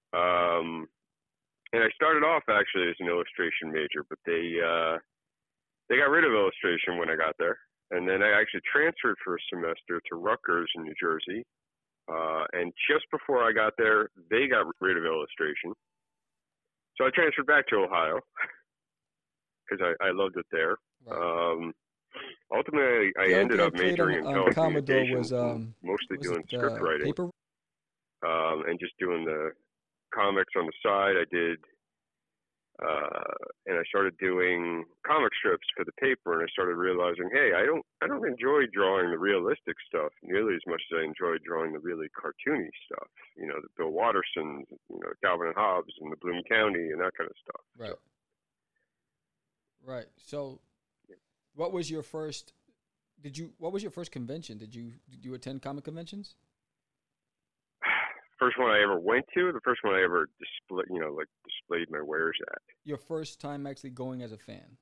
And I started off actually as an illustration major, but they got rid of illustration when I got there. And then I actually transferred for a semester to Rutgers in New Jersey. And just before I got there, they got rid of illustration. So I transferred back to Ohio because I loved it there. Right. Ultimately, I ended up majoring in telecommunications, mostly doing script writing, Paper. and just doing the comics on the side. I did, and I started doing comic strips for the paper, and I started realizing, hey, I don't enjoy drawing the realistic stuff nearly as much as I enjoy drawing the really cartoony stuff. The Bill Wattersons, Calvin and Hobbes, and the Bloom County, and that kind of stuff. Right. So. Right. So, what was your first? What was your first convention? Did you attend comic conventions? First one I ever went to, the first one I ever displayed my wares at. Your first time actually going as a fan?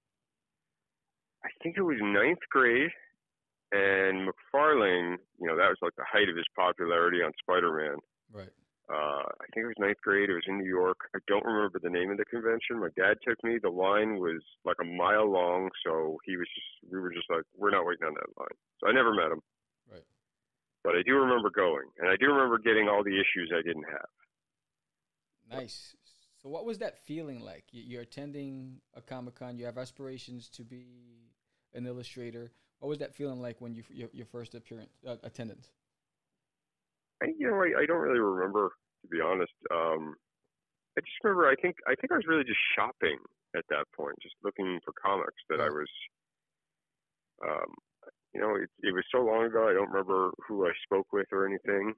I think it was 9th grade, and McFarlane, that was like the height of his popularity on Spider-Man. Right. I think it was 9th grade. It was in New York. I don't remember the name of the convention. My dad took me. The line was like a mile long, so we were just like, we're not waiting on that line. So I never met him. Right. But I do remember going, and I do remember getting all the issues I didn't have. Nice. So what was that feeling like? You're attending a Comic-Con. You have aspirations to be an illustrator. What was that feeling like when your first attendance? I don't really remember, to be honest. I just remember I think I was really just shopping at that point, just looking for comics that I was. It was so long ago. I don't remember who I spoke with or anything.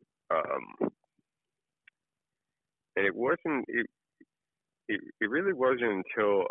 And it wasn't. It really wasn't until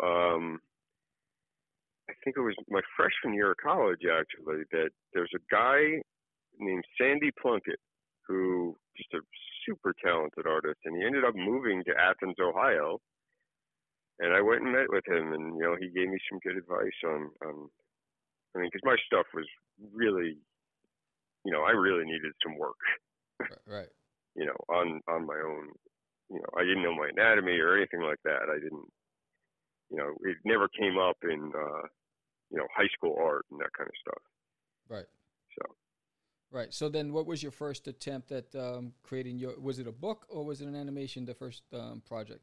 I think it was my freshman year of college actually that there's a guy named Sandy Plunkett who just a super talented artist, and he ended up moving to Athens, Ohio. And I went and met with him, and he gave me some good advice on because my stuff was really, I really needed some work. Right. On my own. I didn't know my anatomy or anything like that. I didn't. It never came up in high school art and that kind of stuff. Right. So. Right. So then, what was your first attempt at creating was it a book or was it an animation, the first project?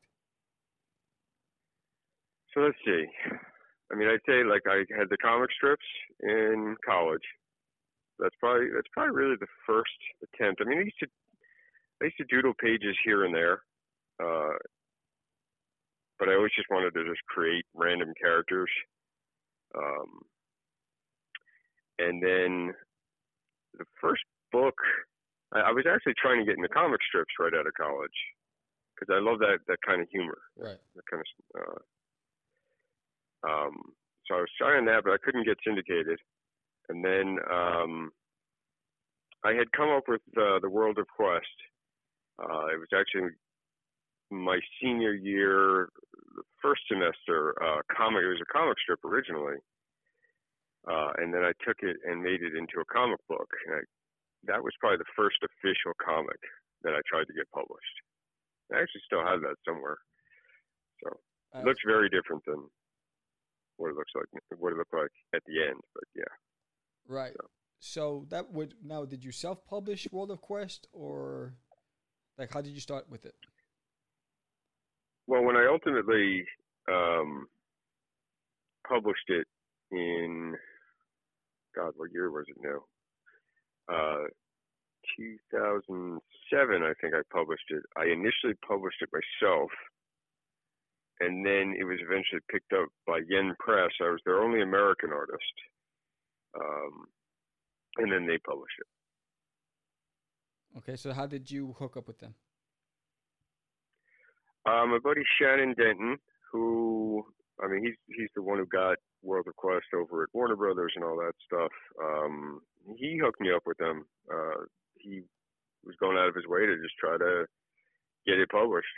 So let's see. I mean, I'd say like I had the comic strips in college. That's probably really the first attempt. I mean, I used to doodle pages here and there, uh, but I always just wanted to just create random characters. Um, and then the first book, I was actually trying to get into comic strips right out of college because I love that kind of humor, Right. that kind of. So I was trying that, but I couldn't get syndicated. And then I had come up with the World of Quest. It was actually my senior year, the first semester. Comic. It was a comic strip originally, and then I took it and made it into a comic book. And that was probably the first official comic that I tried to get published. I actually still have that somewhere. So it looks very different than what it looks like, what it looked like at the end. But yeah. Right. So that would now. Did you self-publish World of Quest, or like how did you start with it? Well, when I ultimately published it in, God, what year was it now? 2007, I think I published it. I initially published it myself, and then it was eventually picked up by Yen Press. I was their only American artist, and then they published it. Okay, so how did you hook up with them? My buddy Shannon Denton, who, I mean, he's the one who got World of Quest over at Warner Brothers and all that stuff. He hooked me up with them. He was going out of his way to just try to get it published.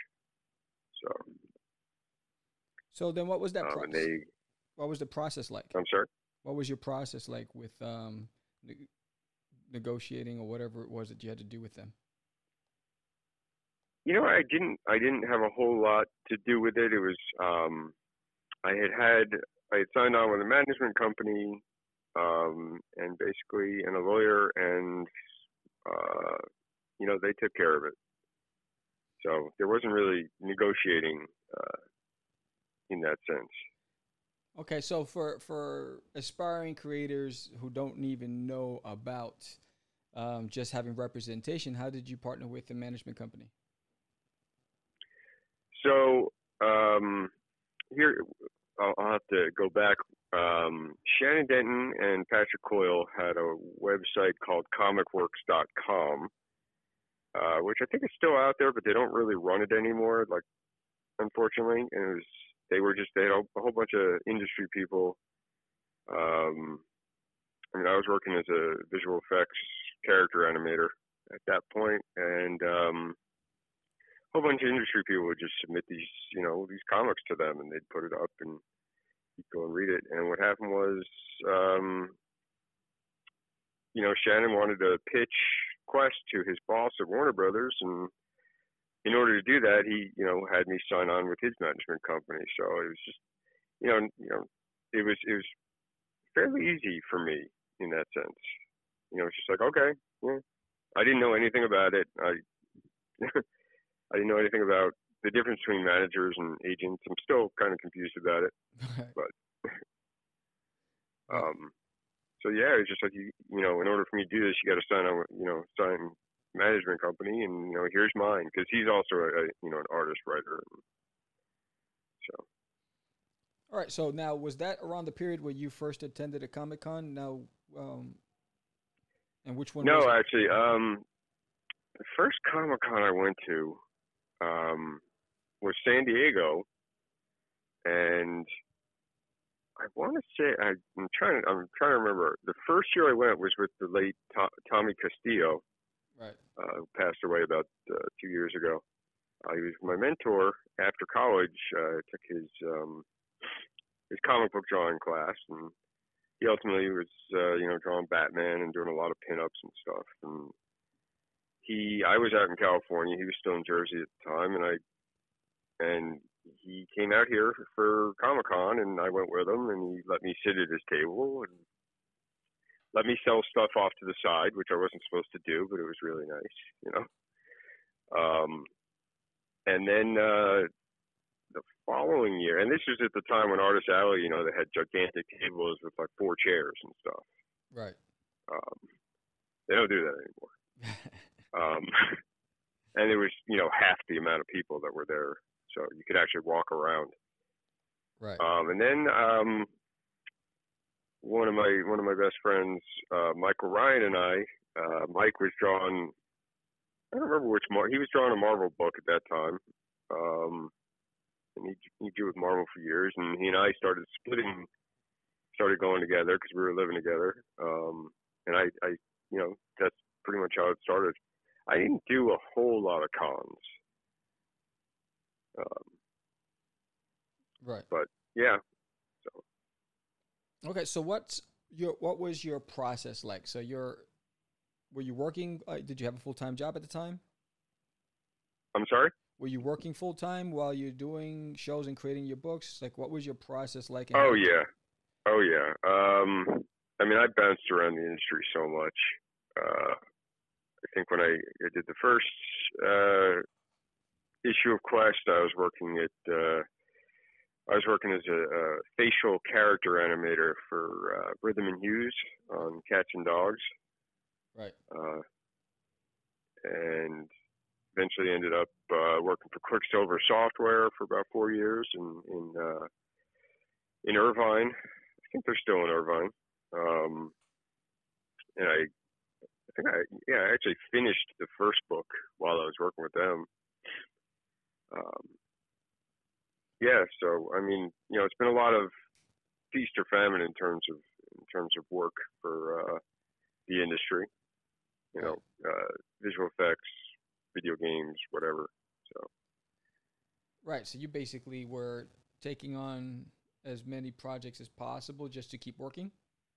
So then, what was that process? And what was the process like? I'm sorry. What was your process like with negotiating or whatever it was that you had to do with them? You know, I didn't have a whole lot to do with it. It was I had signed on with a management company, and basically and a lawyer, and you know, they took care of it. So there wasn't really negotiating in that sense. Okay, so for aspiring creators who don't even know about just having representation, how did you partner with the management company? So here I'll have to go back. Shannon Denton and Patrick Coyle had a website called comicworks.com, which I think is still out there, but they don't really run it anymore, like, unfortunately. And they had a whole bunch of industry people. I mean, I was working as a visual effects character animator at that point, and a whole bunch of industry people would just submit these comics to them, and they'd put it up, and you'd go and read it. And what happened was, Shannon wanted to pitch Quest to his boss at Warner Brothers, and in order to do that, he, had me sign on with his management company. So it was just, it was fairly easy for me in that sense. It's just like, okay, yeah. I didn't know anything about it. I didn't know anything about the difference between managers and agents. I'm still kind of confused about it, but so yeah, it's just like in order for me to do this, you got to sign on, sign management company, and here's mine, because he's also an artist writer. So. All right. So now, was that around the period where you first attended a Comic-Con? Now, and which one? No, was it? actually, the first Comic-Con I went to was San Diego, and I want to say I'm trying to remember. The first year I went was with the late Tommy Castillo, right? Who passed away about 2 years ago. He was my mentor after college. I took his comic book drawing class, and he ultimately was drawing Batman and doing a lot of pinups and stuff. And I was out in California. He was still in Jersey at the time, and he came out here for Comic-Con, and I went with him, and he let me sit at his table and let me sell stuff off to the side, which I wasn't supposed to do, but it was really nice, And then the following year, and this was at the time when Artist Alley, they had gigantic tables with like 4 chairs and stuff. Right. They don't do that anymore. and there was half the amount of people that were there, so you could actually walk around. Right. And then one of my best friends, Michael Ryan, and Mike was drawing. I don't remember which he was drawing a Marvel book at that time, and he drew with Marvel for years. And he and I started going together because we were living together. And I that's pretty much how it started. I didn't do a whole lot of cons. Right. But yeah. So. Okay, so what was your process like? So were you working? Did you have a full-time job at the time? I'm sorry? Were you working full-time while you're doing shows and creating your books? Like, what was your process like? Oh yeah. I mean, I bounced around the industry so much. I think when I did the first issue of Quest, I was working as a facial character animator for Rhythm and Hues on Cats and Dogs. Right. And eventually ended up working for Quicksilver Software for about 4 years in Irvine. I think they're still in Irvine. And I actually finished the first book while I was working with them. So I mean, it's been a lot of feast or famine in terms of work for the industry. Visual effects, video games, whatever. So. Right. So you basically were taking on as many projects as possible just to keep working?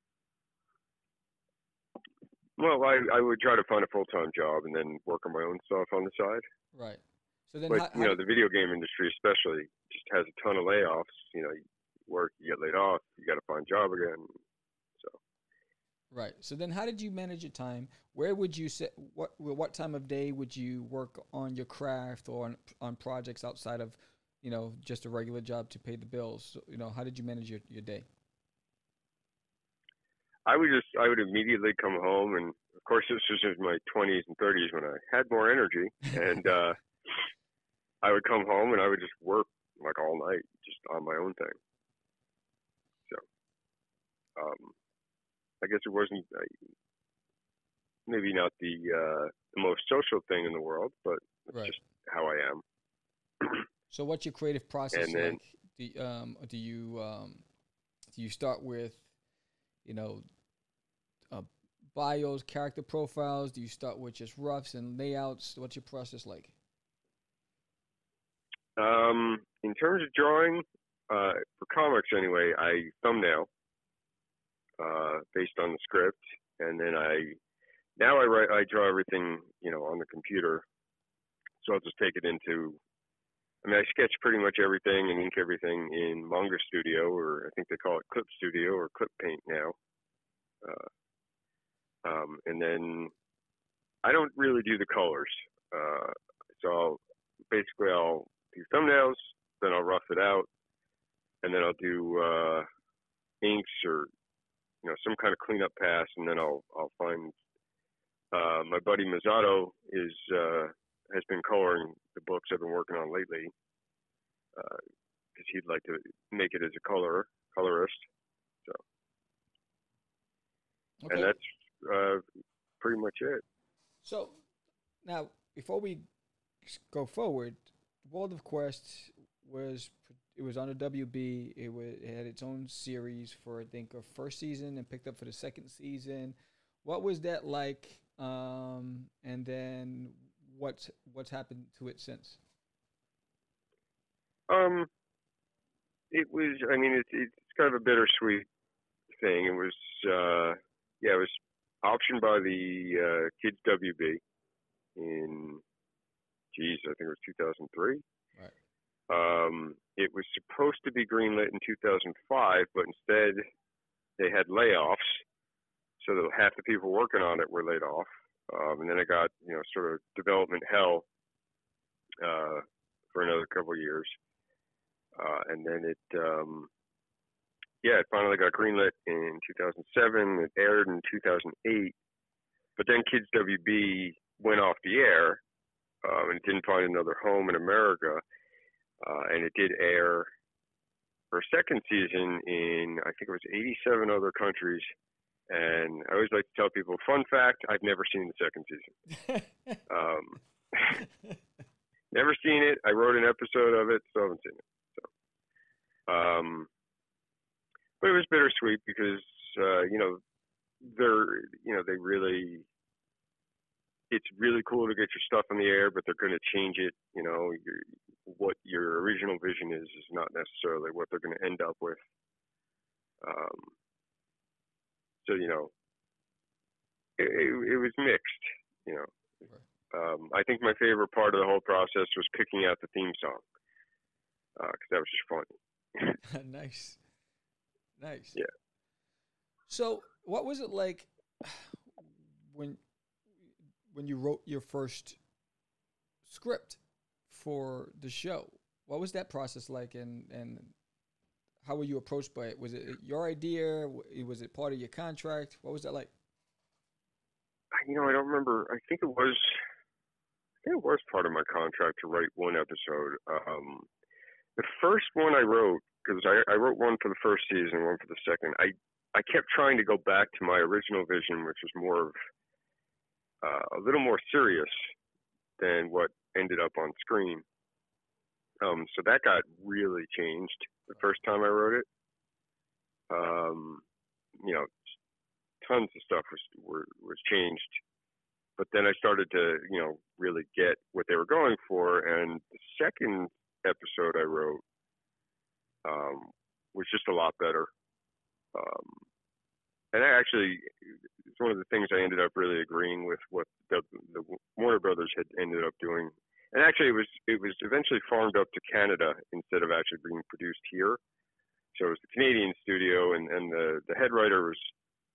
Well, I would try to find a full-time job and then work on my own stuff on the side. Right. So then, but the video game industry especially just has a ton of layoffs. You work, you get laid off, you got to find a job again. So. Right. So then, how did you manage your time? Where would you sit? What time of day would you work on your craft or on projects outside of, just a regular job to pay the bills? So, how did you manage your day? I would immediately come home, and of course this was in my 20s and 30s when I had more energy, and I would come home and I would just work like all night, just on my own thing. So, I guess it wasn't maybe not the most social thing in the world, but it's right. just how I am. So, what's your creative process like? Do you start with, bios, character profiles? Do you start with just roughs and layouts? What's your process like? In terms of drawing, for comics anyway, I thumbnail based on the script, and then I draw everything on the computer. So I'll just take it into. I sketch pretty much everything and ink everything in Manga Studio, or I think they call it Clip Studio or Clip Paint now. And then I don't really do the colors. So I'll do thumbnails, then I'll rough it out, and then I'll do inks or some kind of cleanup pass, and then I'll find my buddy Mazzato has been coloring the books I've been working on lately, because he'd like to make it as a colorist. So, okay. And that's pretty much it. So now, before we go forward, World of Quest was on the WB. It had its own series for, I think, a first season and picked up for the second season. What was that like? And then what's happened to it since? It was. I mean, it's kind of a bittersweet thing. It was. It was optioned by the Kids WB in. I think it was 2003. Right. It was supposed to be greenlit in 2005, but instead they had layoffs, so that half the people working on it were laid off. And then it got, sort of development hell for another couple of years. And then it finally got greenlit in 2007. It aired in 2008. But then Kids WB went off the air, and it didn't find another home in America. And it did air for a second season in, I think it was 87 other countries. And I always like to tell people, fun fact, I've never seen the second season. Never seen it. I wrote an episode of it, still haven't seen it. So, but it was bittersweet because, they really, it's really cool to get your stuff in the air, but they're going to change it. What your original vision is not necessarily what they're going to end up with. So, it was mixed, I think my favorite part of the whole process was picking out the theme song, because that was just funny. Nice. Yeah. So, what was it like when you wrote your first script for the show? What was that process like, and how were you approached by it? Was it your idea? Was it part of your contract? What was that like? I don't remember. I think it was part of my contract to write one episode. The first one I wrote, because I wrote one for the first season, one for the second. I kept trying to go back to my original vision, which was more of a little more serious than what ended up on screen. So that got really changed the first time I wrote it. Tons of stuff was changed, but then I started to really get what they were going for, and the second episode I wrote was just a lot better. And it's one of the things I ended up really agreeing with what the Warner Brothers had ended up doing. And actually, it was eventually farmed up to Canada instead of actually being produced here. So it was the Canadian studio, and the head writer was,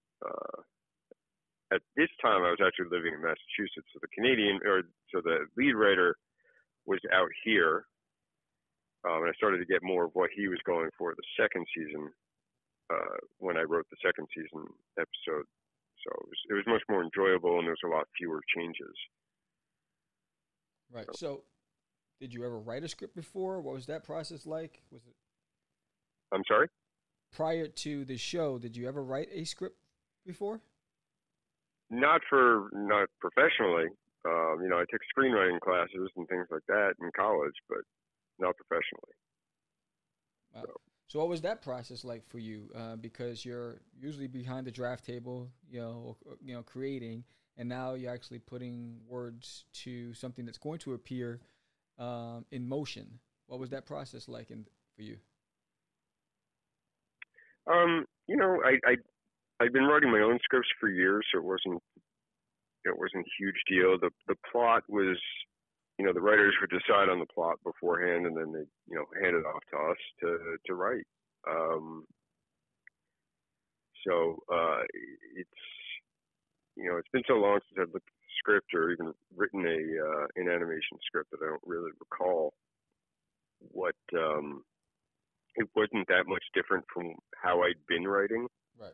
at this time I was actually living in Massachusetts. So the lead writer was out here, and I started to get more of what he was going for the second season when I wrote the second season episode. So it was much more enjoyable, and there was a lot fewer changes. Right. So, did you ever write a script before? What was that process like? Was it? I'm sorry? Prior to the show, did you ever write a script before? Not professionally. I took screenwriting classes and things like that in college, but not professionally. Wow. So what was that process like for you? Because you're usually behind the draft table, creating, and now you're actually putting words to something that's going to appear in motion. What was that process like for you? I've been writing my own scripts for years, so it wasn't a huge deal. The plot was, the writers would decide on the plot beforehand, and then they, hand it off to us to write. So it's been so long since I've looked at the script or even written an animation script that I don't really recall what. It wasn't that much different from how I'd been writing. Right.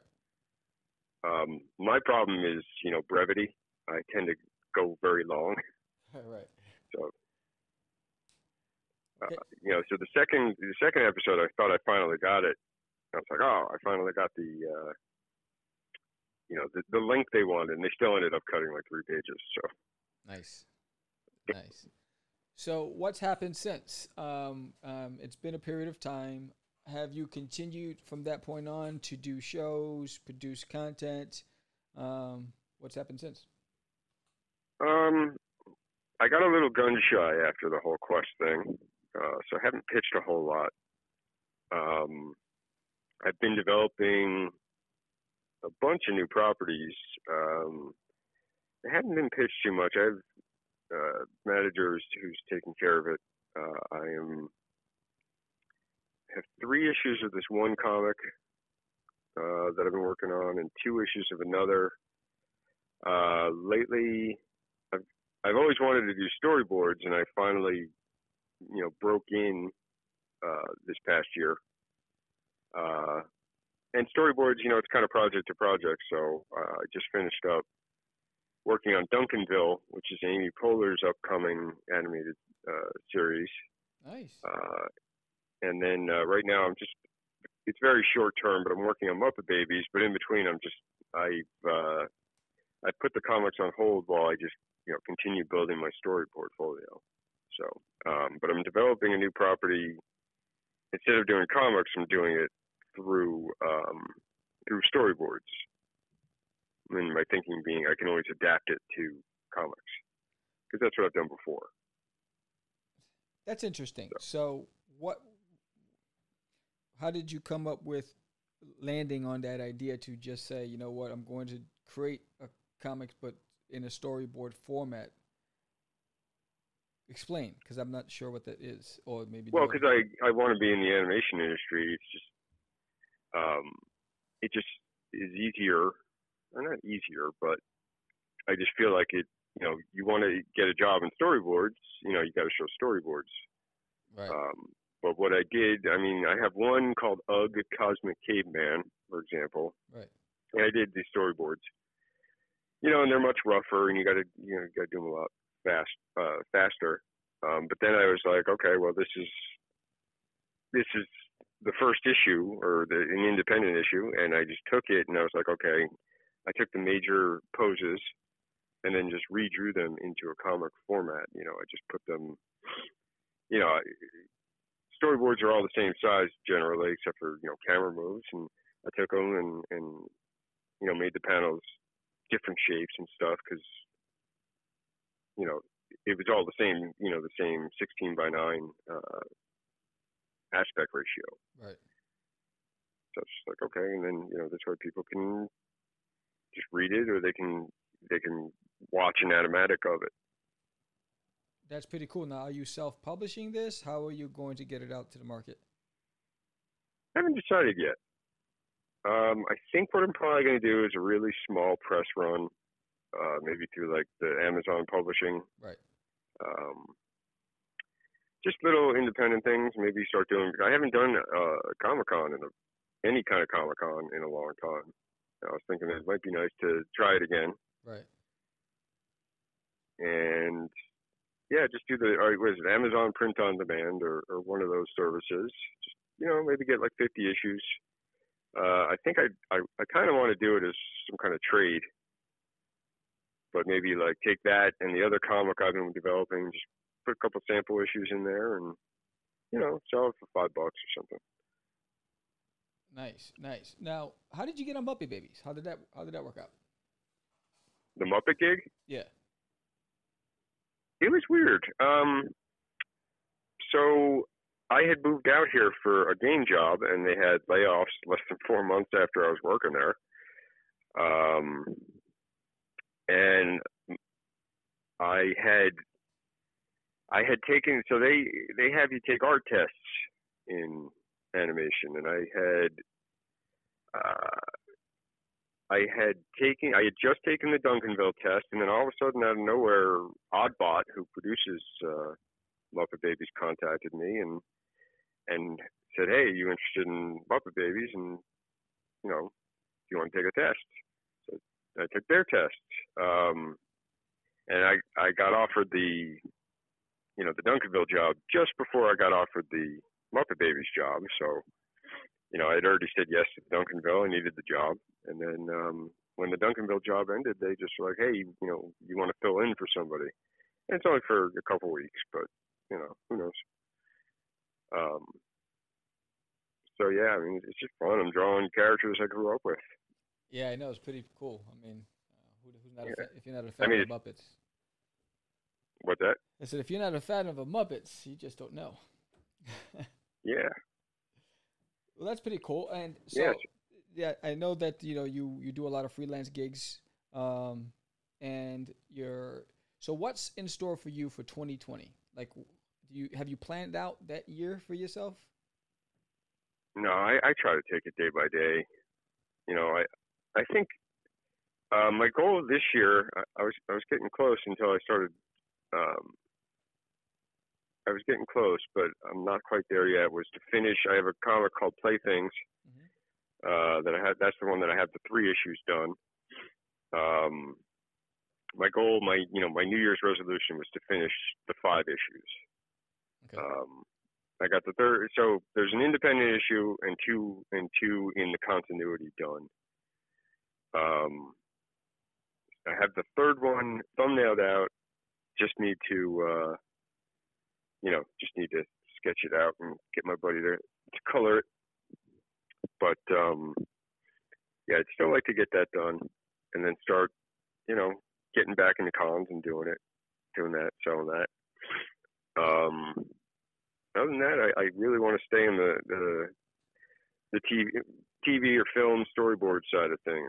My problem is, brevity. I tend to go very long. Right. So, okay. So the second episode, I thought I finally got it. I was like, oh, I finally got the length they wanted, and they still ended up cutting like 3 pages. So. Nice. So what's happened since? It's been a period of time. Have you continued from that point on to do shows, produce content? What's happened since? I got a little gun shy after the whole Quest thing, so I haven't pitched a whole lot. I've been developing a bunch of new properties. They haven't been pitched too much. I have managers who's taking care of it. I have 3 issues of this one comic that I've been working on, and 2 issues of another. Lately, I've always wanted to do storyboards, and I finally, broke in this past year. And storyboards, it's kind of project to project. So I just finished up working on Duncanville, which is Amy Poehler's upcoming animated series. Nice. And then right now it's very short term, but I'm working on Muppet Babies. But in between, I put the comics on hold while I just continue building my story portfolio. So, but I'm developing a new property. Instead of doing comics, I'm doing it through storyboards. And my thinking being, I can always adapt it to comics because that's what I've done before. That's interesting. So how did you come up with landing on that idea to just say, you know what, I'm going to create a comics but in a storyboard format? Explain, because I'm not sure what that is, or maybe. Well, because I want to be in the animation industry. It's just, it just is easier, or not easier, but I just feel like it. You want to get a job in storyboards. You got to show storyboards. Right. But what I did, I have one called Ugg Cosmic Caveman, for example. Right. And I did these storyboards. And they're much rougher, and you got to do them a lot faster. But then I was like, okay, well, this is the first issue, or an independent issue, and I just took it, and I was like, okay, I took the major poses, and then just redrew them into a comic format. I just put them, storyboards are all the same size generally, except for camera moves, and I took them and made the panels different shapes and stuff because it was all the same, the same 16:9 aspect ratio. Right. So it's just like, okay, and then this way people can just read it, or they can watch an animatic of it. That's pretty cool. Now, are you self-publishing this? How are you going to get it out to the market? I haven't decided yet. I think what I'm probably going to do is a really small press run, maybe through like the Amazon publishing. Right. Just little independent things. Maybe start doing. I haven't done Comic-Con any kind of Comic-Con in a long time. I was thinking it might be nice to try it again. Right. And yeah, just do what is it, Amazon Print on Demand or one of those services. Just maybe get like 50 issues. I think I kind of want to do it as some kind of trade, but maybe like take that and the other comic I've been developing, just put a couple sample issues in there, and sell it for $5 or something. Nice. Now, how did you get on Muppet Babies? How did that work out? The Muppet gig? Yeah. It was weird. So I had moved out here for a game job, and they had layoffs less than 4 months after I was working there. And I had taken, so they have you take art tests in animation, and I had just taken the Duncanville test, and then all of a sudden, out of nowhere, Oddbot, who produces Muppet Babies, contacted me and said, "Hey, are you interested in Muppet Babies? And do you want to take a test?" So I took their test, and I got offered the Duncanville job just before I got offered the Muppet Babies job. So I had already said yes to Duncanville. I needed the job. And then when the Duncanville job ended, they just were like, hey, you want to fill in for somebody. And it's only for a couple of weeks, but, who knows. So, yeah, it's just fun. I'm drawing characters I grew up with. Yeah, I know. It's pretty cool. Who's not if you're not a fan of the Muppets. What's that? I said, if you're not a fan of the Muppets, you just don't know. Yeah. Well, that's pretty cool. And so, yeah, I know that you do a lot of freelance gigs, and so what's in store for you for 2020? Like, have you planned out that year for yourself? No, I try to take it day by day. I think my goal this year, I was getting close until I started. I was getting close, but I'm not quite there yet. Was to finish. I have a comic called Playthings that I had. That's the one that I have the 3 issues done. my goal, my New Year's resolution was to finish the 5 issues. Okay. I got the third. So there's an independent issue and two in the continuity done. I have the third one thumbnailed out. Just need to, sketch it out and get my buddy to color it. But yeah, I'd still like to get that done and then start, getting back into cons and doing that, selling that. Other than that, I really want to stay in the TV or film storyboard side of things.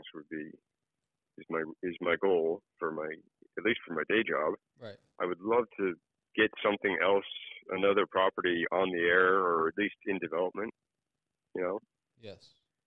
Is my goal at least for my day job. Right. I would love to get something else, another property on the air or at least in development. Yes.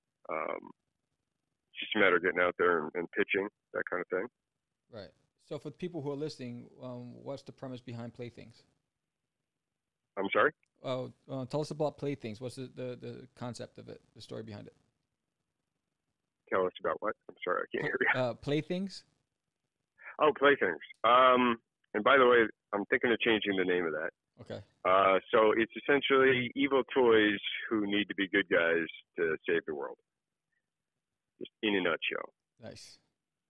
It's just a matter of getting out there and pitching, that kind of thing. Right. So for people who are listening, what's the premise behind Playthings? I'm sorry? Tell us about Playthings. What's the concept of it, the story behind it? Tell us about what? I'm sorry, I can't hear you. Playthings? Oh, Playthings. And by the way, I'm thinking of changing the name of that. Okay. So it's essentially evil toys who need to be good guys to save the world. Just in a nutshell. Nice.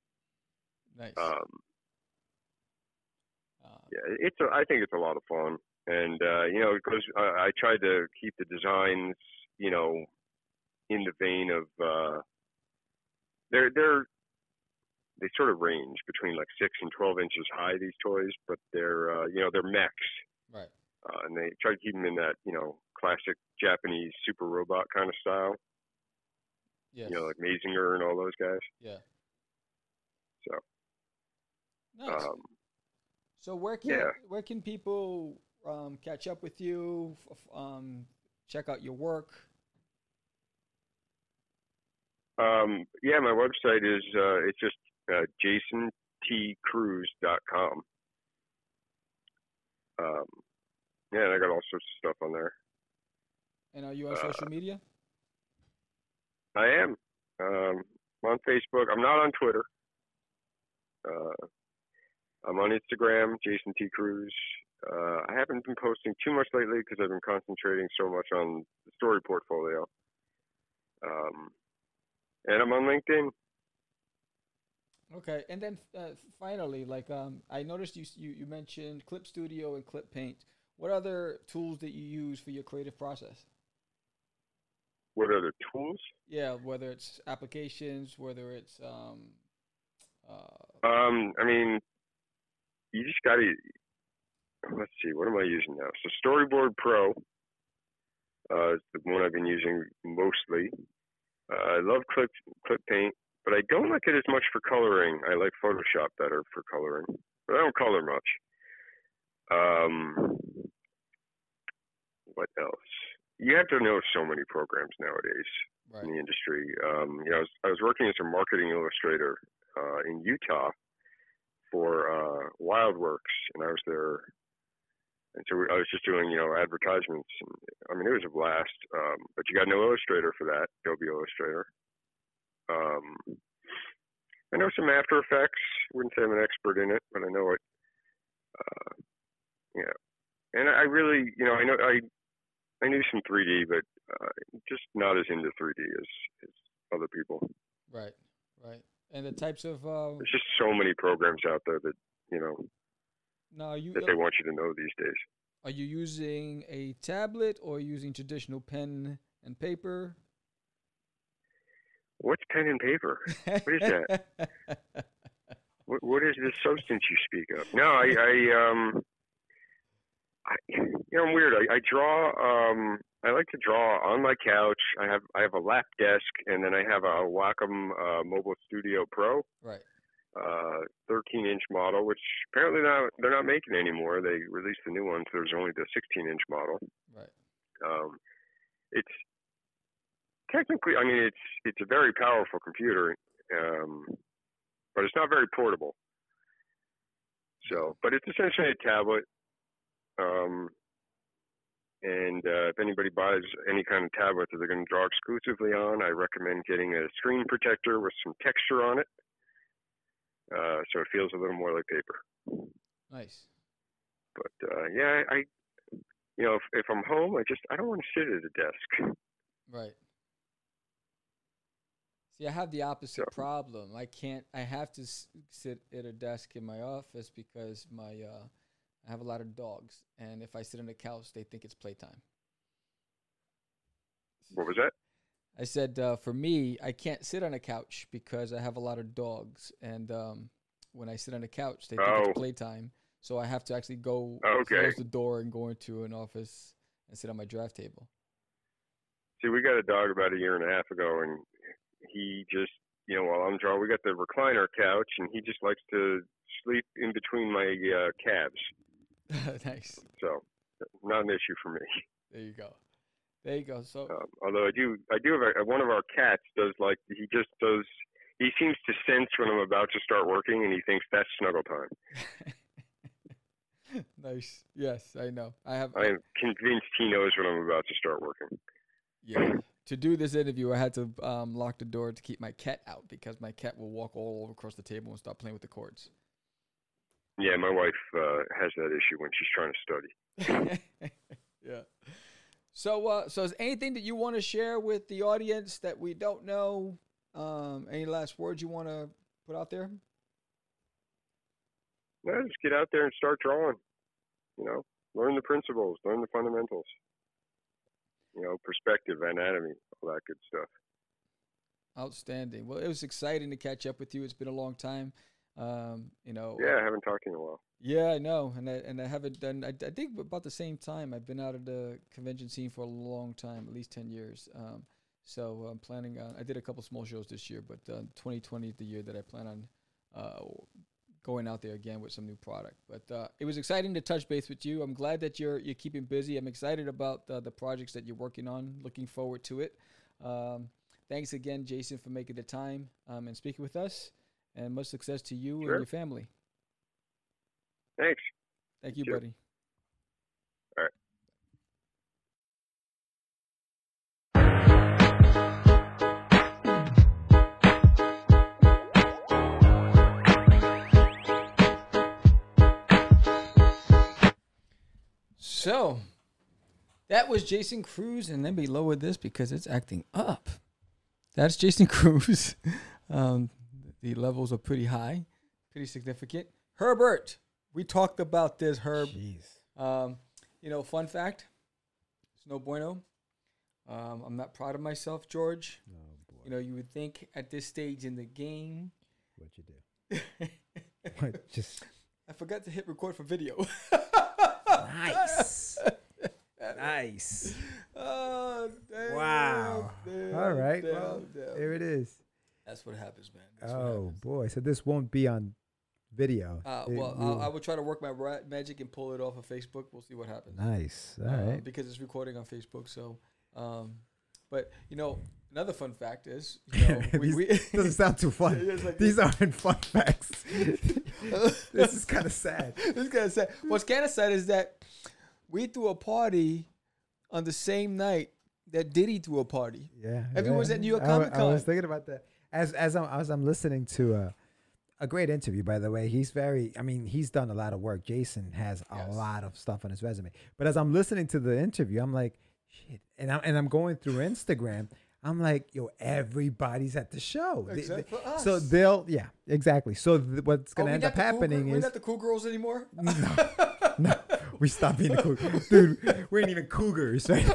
Yeah, I think it's a lot of fun, and it goes. I tried to keep the designs, in the vein of they sort of range between like 6 and 12 inches high. These toys, but they're mechs. Right. And they try to keep them in that classic Japanese super robot kind of style. Yes. Like Mazinger and all those guys. Yeah. So. Nice. So where can people catch up with you? Check out your work. Yeah, my website is it's just jasontcruz.com. Yeah, and I got all sorts of stuff on there. And are you on social media? I am. I'm on Facebook. I'm not on Twitter. I'm on Instagram, Jason T. Cruz. I haven't been posting too much lately because I've been concentrating so much on the story portfolio. And I'm on LinkedIn. Okay, and then finally, I noticed you mentioned Clip Studio and Clip Paint. What other tools that you use for your creative process? What other tools? Yeah, whether it's applications, whether it's I mean, you just got to. Let's see, what am I using now? So Storyboard Pro is the one I've been using mostly. I love Clip Paint, but I don't like it as much for coloring. I like Photoshop better for coloring, but I don't color much. What else? You have to know so many programs nowadays in the industry. I was working as a marketing illustrator in Utah for WildWorks, and I was there. And so I was just doing, advertisements. And, I mean, it was a blast. But you got no Illustrator for that, Adobe Illustrator. I know some After Effects. Wouldn't say I'm an expert in it, but I know it. And I really, I knew some 3D, but just not as into 3D as other people. Right. And the types of there's just so many programs out there that that they want you to know these days. Are you using a tablet or using traditional pen and paper? What's pen and paper? What is that? What is this substance you speak of? No, I'm weird. I draw. I like to draw on my couch. I have a lap desk, and then I have a Wacom Mobile Studio Pro. Right. 13-inch model, which apparently they're not making anymore. They released the new ones. There's only the 16-inch model. Right. It's technically, it's a very powerful computer, but it's not very portable. So, but it's essentially a tablet. And if anybody buys any kind of tablet that they're going to draw exclusively on, I recommend getting a screen protector with some texture on it. so it feels a little more like paper. Nice. But yeah, I if I'm home, I don't want to sit at a desk. Right. See, I have the opposite So, problem. I have to sit at a desk in my office because I have a lot of dogs, and if I sit on the couch, they think it's playtime. what was that? I said, for me, I can't sit on a couch because I have a lot of dogs, and when I sit on the couch, they think Oh, it's playtime. So I have to actually go okay. close the door and go into an office and sit on my draft table. See, we got a dog about a year and a half ago, and he just, while I'm drawing, we got the recliner couch, and he just likes to sleep in between my calves. Nice. So, not an issue for me. There you go. There you go. So, Although I do have one of our cats he seems to sense when I'm about to start working, and he thinks that's snuggle time. nice. Yes, I know. I am convinced he knows when I'm about to start working. Yeah. To do this interview, I had to lock the door to keep my cat out because my cat will walk all over across the table and start playing with the cords. Yeah, my wife has that issue when she's trying to study. Yeah. So is anything that you want to share with the audience that we don't know? Any last words you want to put out there? No, just get out there and start drawing. Learn the principles, learn the fundamentals. Perspective, anatomy, all that good stuff. Outstanding. Well, it was exciting to catch up with you. It's been a long time. Yeah, I haven't talked to you in a while. Yeah, I know, and I haven't done. I think about the same time. I've been out of the convention scene for a long time, at least 10 years. So I'm planning on. I did a couple small shows this year, but 2020 is the year that I plan on going out there again with some new product. But it was exciting to touch base with you. I'm glad that you're keeping busy. I'm excited about the projects that you're working on. Looking forward to it. Thanks again, Jason, for making the time and speaking with us. And much success to you and your family. Thanks. Thank you, buddy. All right. So that was Jason Cruz, and let me lower this because it's acting up. That's Jason Cruz. The levels are pretty high, pretty significant. Herbert, we talked about this, Herb. Jeez. Fun fact, it's no bueno. I'm not proud of myself, George. Oh, boy. You would think at this stage in the game. What'd you do? I forgot to hit record for video. Nice. Nice. Oh, damn, wow. Damn, all right. Damn, well, damn. there it is. That's what happens, man. Oh, boy. So this won't be on video. I will try to work my magic and pull it off of Facebook. We'll see what happens. Nice. All right. Because it's recording on Facebook. So, but another fun fact is, doesn't sound too fun. These aren't fun facts. This is kind of sad. What's kind of sad is that we threw a party on the same night that Diddy threw a party. Yeah. Everyone's at New York Comic Con. I was thinking about that. As I'm listening to a great interview, by the way. He's done a lot of work. Jason has a lot of stuff on his resume. But as I'm listening to the interview, I'm like, shit. And I'm going through Instagram. I'm like, yo, everybody's at the show. Except for us. So exactly. So what's going to end up happening is... We're not the cool girls anymore? No. We stopped being the cool. Dude, we ain't even cougars, right?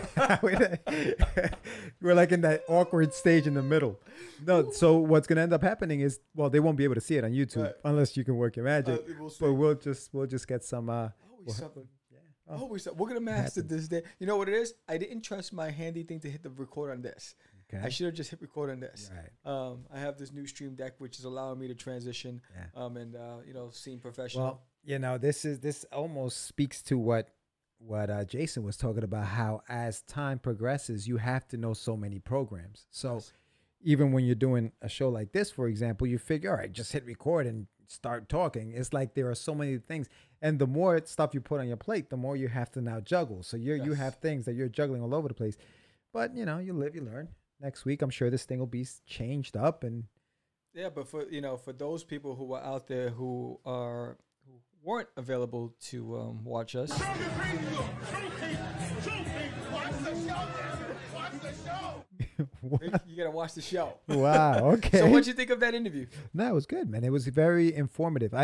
We're like in that awkward stage in the middle. No, so what's going to end up happening is, well, they won't be able to see it on YouTube unless you can work your magic. But we'll just get some... We're going to master this day. You know what it is? I didn't trust my handy thing to hit the record on this. Okay. I should have just hit record on this. Right. I have this new Stream Deck, which is allowing me to transition and seem professional. Well, this almost speaks to what Jason was talking about, how as time progresses, you have to know so many programs. So even when you're doing a show like this, for example, you figure, all right, just hit record and start talking. It's like there are so many things. And the more stuff you put on your plate, the more you have to now juggle. So you have things that you're juggling all over the place. But, you live, you learn. Next week, I'm sure this thing will be changed up and Yeah, but for those people who are out there who weren't available to watch us, you gotta watch the show. Wow. Okay. So, what'd you think of that interview? No, it was good, man. It was very informative.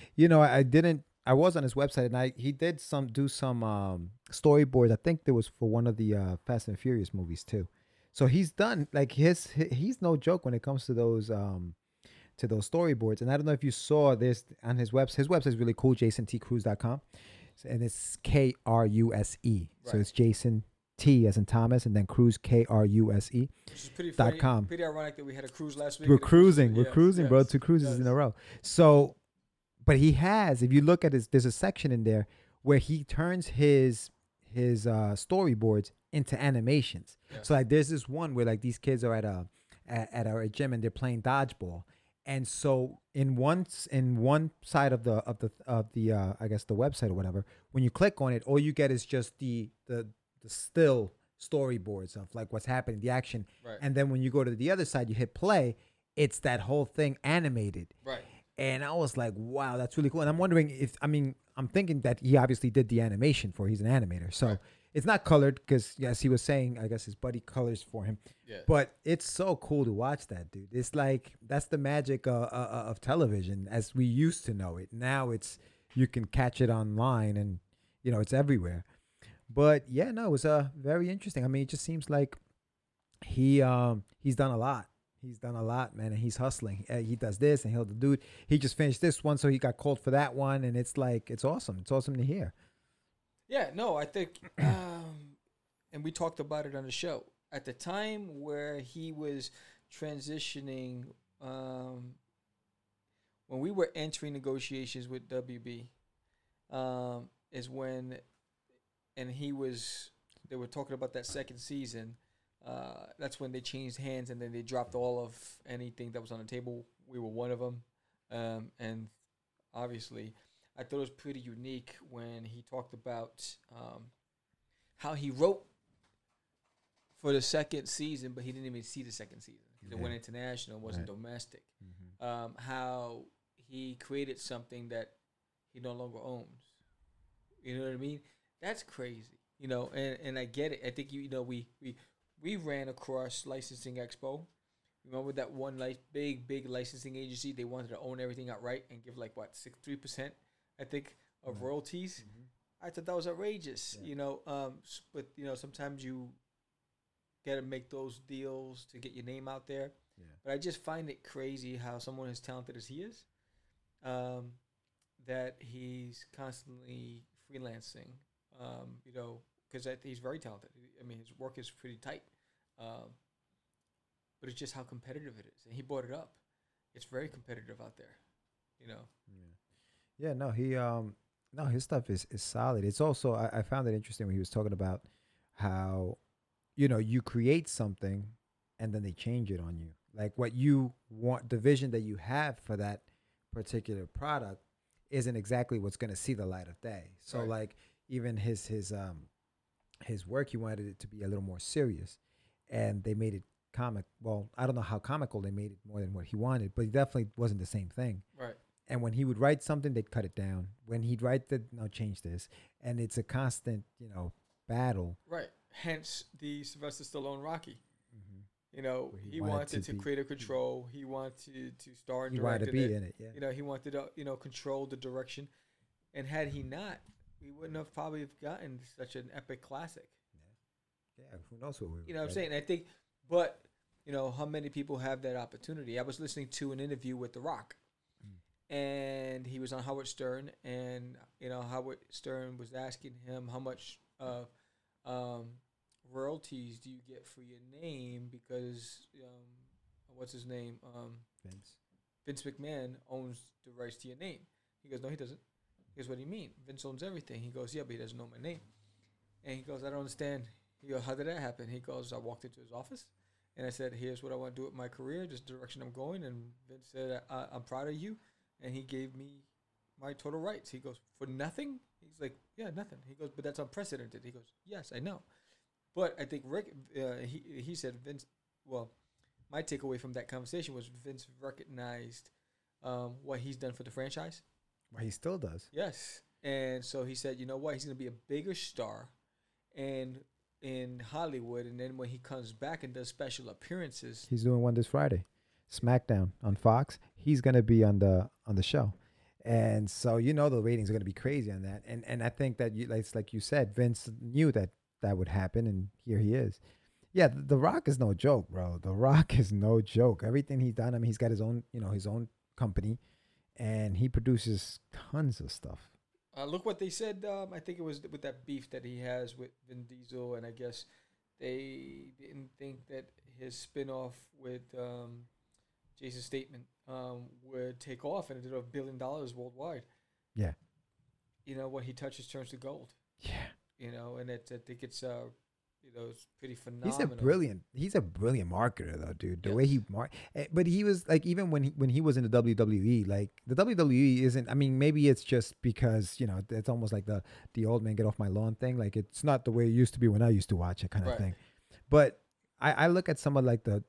I was on his website and he did do some storyboards. I think there was for one of the Fast and Furious movies too. So he's done like he's no joke when it comes to those storyboards. And I don't know if you saw this on his website. His website is really cool, jasontcruz.com. And it's Kruse. Right. So it's Jason T as in Thomas, and then Cruz, Kruse. Which is pretty funny, .com. pretty ironic that we had a cruise last week. We're cruising, yes, bro. 2 cruises in a row. So, but he has, if you look at there's a section in there where he turns his storyboards into animations. Yeah. So like there's this one where like these kids are at our gym and they're playing dodgeball. And so in one side of the I guess the website or whatever, when you click on it, all you get is just the still storyboards of like what's happening, the action. Right. And then when you go to the other side, you hit play, it's that whole thing animated. Right. And I was like, wow, that's really cool. And I'm wondering I'm thinking that he obviously did the animation he's an animator. So right. It's not colored because, yes, he was saying, I guess his buddy colors for him. Yeah. But it's so cool to watch that, dude. It's like, that's the magic of television as we used to know it. Now you can catch it online and, it's everywhere. But yeah, no, it was very interesting. I mean, it just seems like he's done a lot. He's done a lot, man, and he's hustling. He does this and he'll do it. He just finished this one, so he got called for that one, and it's like, it's awesome. It's awesome to hear. Yeah, no, I think, and we talked about it on the show. At the time where he was transitioning, when we were entering negotiations with WB, is when, and they were talking about that second season. That's when they changed hands and then they dropped all of anything that was on the table. We were one of them. And obviously, I thought it was pretty unique when he talked about how he wrote for the second season, but he didn't even see the second season. It went international, it wasn't domestic. Mm-hmm. How he created something that he no longer owns. You know what I mean? That's crazy. And I get it. I think we ran across Licensing Expo. Remember that one big licensing agency? They wanted to own everything outright and give 3%, I think, of royalties. Mm-hmm. I thought that was outrageous. Yeah. But sometimes you got to make those deals to get your name out there. Yeah. But I just find it crazy how someone as talented as he is, that he's constantly freelancing. Because he's very talented. I mean, his work is pretty tight. But it's just how competitive it is. And he brought it up. It's very competitive out there, Yeah, no, his stuff is solid. It's also, I found it interesting when he was talking about how, you create something and then they change it on you. Like what you want, the vision that you have for that particular product isn't exactly what's going to see the light of day. So right. Like even his work, he wanted it to be a little more serious, and they made it comic. Well, I don't know how comical they made it more than what he wanted, but it definitely wasn't the same thing. Right. And when he would write something, they'd cut it down. When he'd write change this. And it's a constant, battle. Right. Hence the Sylvester Stallone Rocky. Mm-hmm. He wanted to create a control. He wanted to star and direct it. He wanted to be in it, yeah. He wanted to, control the direction. And had he not, we wouldn't have probably gotten such an epic classic. Yeah, who knows what we would. You know what I'm saying? I think, but, how many people have that opportunity? I was listening to an interview with The Rock. And he was on Howard Stern, and Howard Stern was asking him how much royalties do you get for your name, because what's his name? Vince McMahon owns the rights to your name. He goes, no, he doesn't. He goes, what do you mean? Vince owns everything. He goes, yeah, but he doesn't know my name. And he goes, I don't understand. He goes, how did that happen? He goes, I walked into his office, and I said, here's what I want to do with my career, this direction I'm going. And Vince said, I'm proud of you. And he gave me my total rights. He goes, for nothing? He's like, yeah, nothing. He goes, but that's unprecedented. He goes, yes, I know. But I think Rick, he said Vince, well, my takeaway from that conversation was Vince recognized what he's done for the franchise. Well, he still does. Yes, and so he said, you know what, he's going to be a bigger star, and in Hollywood, and then when he comes back and does special appearances, He's doing one this Friday, SmackDown on Fox. He's gonna be on the show, and so the ratings are gonna be crazy on that. And I think that it's like you said, Vince knew that would happen, and here he is. Yeah, the Rock is no joke, bro. The Rock is no joke. Everything he's done. I mean, he's got his own company, and he produces tons of stuff. look what they said. I think it was with that beef that he has with Vin Diesel, and I guess they didn't think that his spinoff with Jason Statham would take off, and it did $1 billion worldwide. Yeah. What he touches turns to gold. Yeah. And I think it's it's pretty phenomenal. He's a brilliant marketer though, dude. The way he but he was like, even when he was in the WWE, like the WWE isn't, I mean, maybe it's just because, it's almost like the old man get off my lawn thing. Like, it's not the way it used to be when I used to watch it kind of thing. But I look at some of like the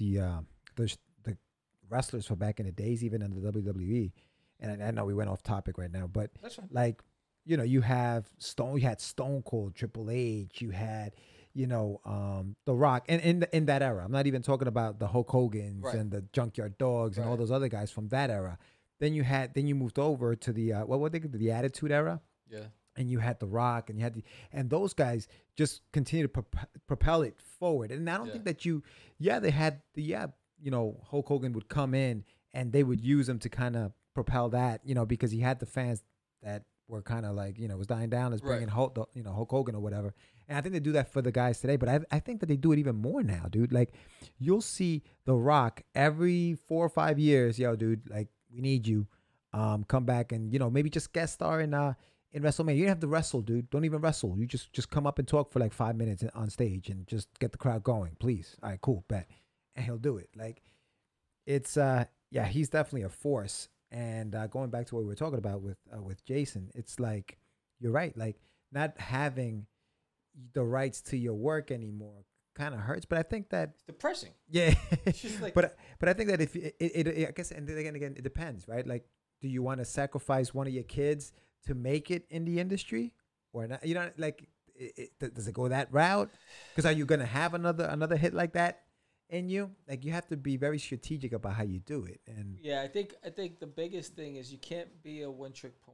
wrestlers for back in the days, even in the WWE, and I know we went off topic right now, but like, you had Stone Cold, Triple H, you had, The Rock, and in that era. I'm not even talking about the Hulk Hogan's and the Junkyard Dogs and all those other guys from that era. Then you moved over to the what were they, the Attitude Era? Yeah. And you had The Rock, and you had and those guys just continue to propel it forward. And I don't think that they had Hulk Hogan would come in and they would use him to kind of propel that, because he had the fans that were kind of like, it was dying down as bringing Hulk Hogan or whatever. And I think they do that for the guys today, but I think that they do it even more now, dude. Like, you'll see The Rock every 4 or 5 years. Yo, dude, like, we need you. Come back and, maybe just guest star in WrestleMania. You don't have to wrestle, dude. Don't even wrestle. You just come up and talk for like 5 minutes on stage and just get the crowd going, please. All right, cool, bet. And he'll do it. Like, it's, he's definitely a force. And going back to what we were talking about with Jason, it's like, you're right. Like, not having the rights to your work anymore kind of hurts. But I think that it's depressing. Yeah. It's just like, but I think that if I guess, and then again, it depends, right? Like, do you want to sacrifice one of your kids to make it in the industry or not? Like, does it go that route? Because are you going to have another hit like that in you? Like, you have to be very strategic about how you do it. And yeah, I think the biggest thing is you can't be a one-trick pony.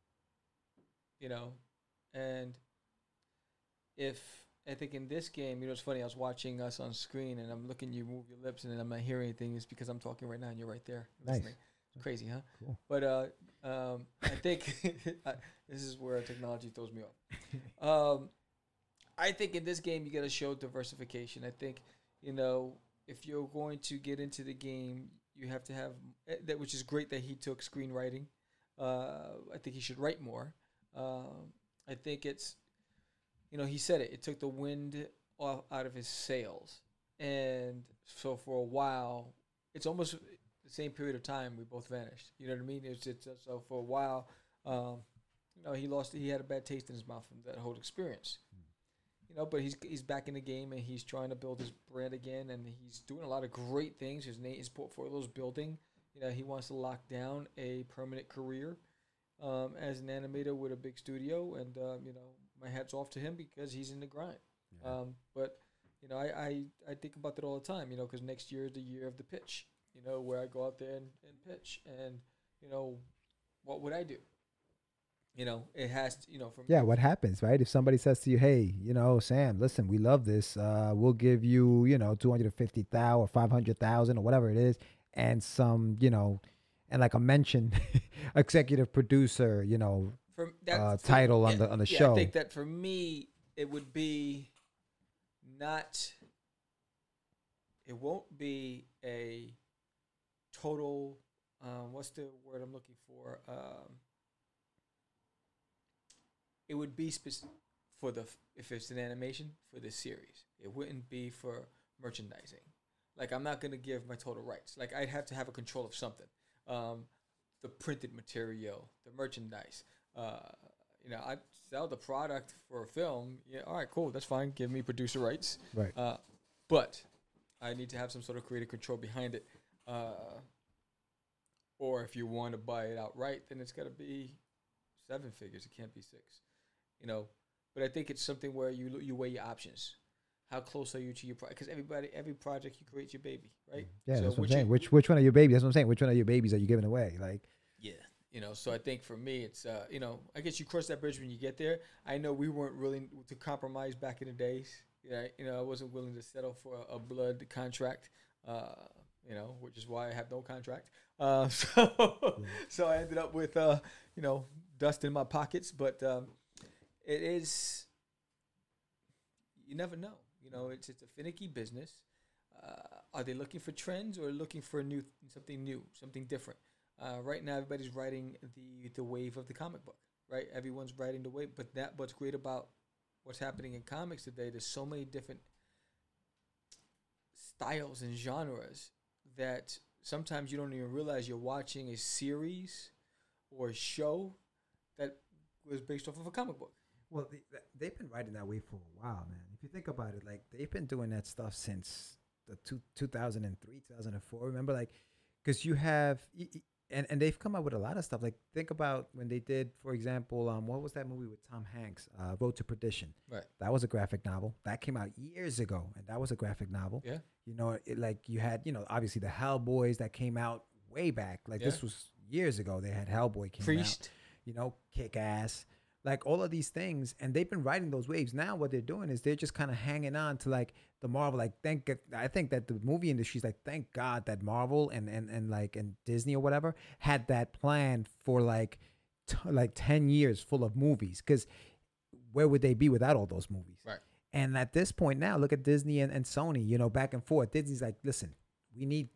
And I think in this game, it's funny, I was watching us on screen and I'm looking, you move your lips and then I'm not hearing anything. It's because I'm talking right now and you're right there. Nice. Listening. Crazy, huh? Cool. But I think this is where technology throws me off. I think in this game you got to show diversification. I think if you're going to get into the game, you have to have that, which is great that he took screenwriting. I think he should write more. I think it's he said it took the wind out of his sails, and so for a while it's almost the same period of time we both vanished. You know what I mean? It's so for a while, he had a bad taste in his mouth from that whole experience. But he's back in the game and he's trying to build his brand again, and he's doing a lot of great things. His portfolio's building. He wants to lock down a permanent career as an animator with a big studio, and my hat's off to him because he's in the grind. Yeah. But I think about that all the time. Because next year is the year of the pitch. Where I go out there and pitch, and what would I do? It has to, from what happens, right? If somebody says to you, hey, Sam, listen, we love this. We'll give you, 250,000 or 500,000 or whatever it is. And some, and like a mention, executive producer, title on the show. I think that for me, it would be it won't be a total, what's the word I'm looking for? It would be if it's an animation, for the series. It wouldn't be for merchandising. Like, I'm not going to give my total rights. Like, I'd have to have a control of something. The printed material, the merchandise. I'd sell the product for a film. Yeah, all right, cool, that's fine. Give me producer rights. Right. But I need to have some sort of creative control behind it. Or if you want to buy it outright, then it's got to be 7 figures. It can't be 6. You know, but I think it's something where you weigh your options. How close are you to your project? Because every project you create your baby, right? Yeah, so that's what I'm saying. Which one of your babies? That's what I'm saying. Which one of your babies are you giving away? Like, yeah, you know. So I think for me, it's you know, I guess you cross that bridge when you get there. I know we weren't willing to compromise back in the days. Yeah, you know, I wasn't willing to settle for a blood contract. You know, which is why I have no contract. So I ended up with you know, dust in my pockets. But it is, you never know. You know, it's a finicky business. Are they looking for trends or looking for something new, something different? Right now, everybody's riding the wave of the comic book, right? Everyone's riding the wave. But what's great about what's happening in comics today, there's so many different styles and genres that sometimes you don't even realize you're watching a series or a show that was based off of a comic book. Well, they've been riding that way for a while, man. If you think about it, like they've been doing that stuff since the 2003, 2004. Remember, like, because you have, and they've come up with a lot of stuff. Like, think about when they did, for example, what was that movie with Tom Hanks, Road to Perdition? Right. That was a graphic novel. That came out years ago, and that was a graphic novel. Yeah. You know, like you had, you know, obviously the Hellboys that came out way back. Like this was years ago. They had Hellboy came Priest. out. You know, Kick Ass. Like all of these things, and they've been riding those waves. Now what they're doing is they're just kind of hanging on to like the Marvel. Like I think that the movie industry's like, thank God that Marvel and like and Disney or whatever had that plan for like 10 years full of movies. Because where would they be without all those movies? Right. And at this point now, look at Disney and Sony. You know, back and forth. Disney's like, listen, we need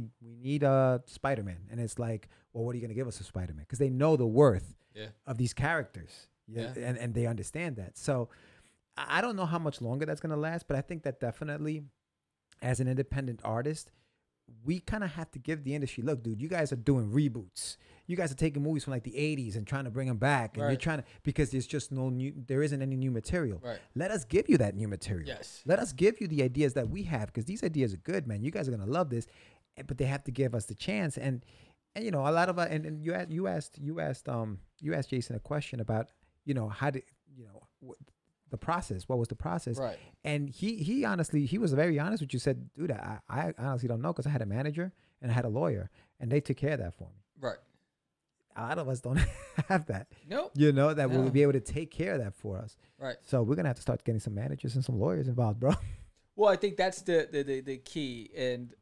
Spider-Man, and it's like, well, what are you gonna give us a Spider-Man? Because they know the worth of these characters. Yeah. And they understand that. So I don't know how much longer that's going to last, but I think that definitely as an independent artist, we kind of have to give the industry, look, dude, you guys are doing reboots. You guys are taking movies from like the 80s and trying to bring them back. And you're trying to, because there's just there isn't any new material. Right. Let us give you that new material. Yes. Let us give you the ideas that we have, because these ideas are good, man. You guys are going to love this, but they have to give us the chance. And you know, a lot of and you asked Jason a question about, you know, how did, you know, the process, what was the process? Right. And he honestly, he was very honest with you, said, dude, I honestly don't know, because I had a manager and I had a lawyer and they took care of that for me. Right. A lot of us don't have that. Nope. You know, that will be able to take care of that for us. Right. So we're going to have to start getting some managers and some lawyers involved, bro. Well, I think that's the key. And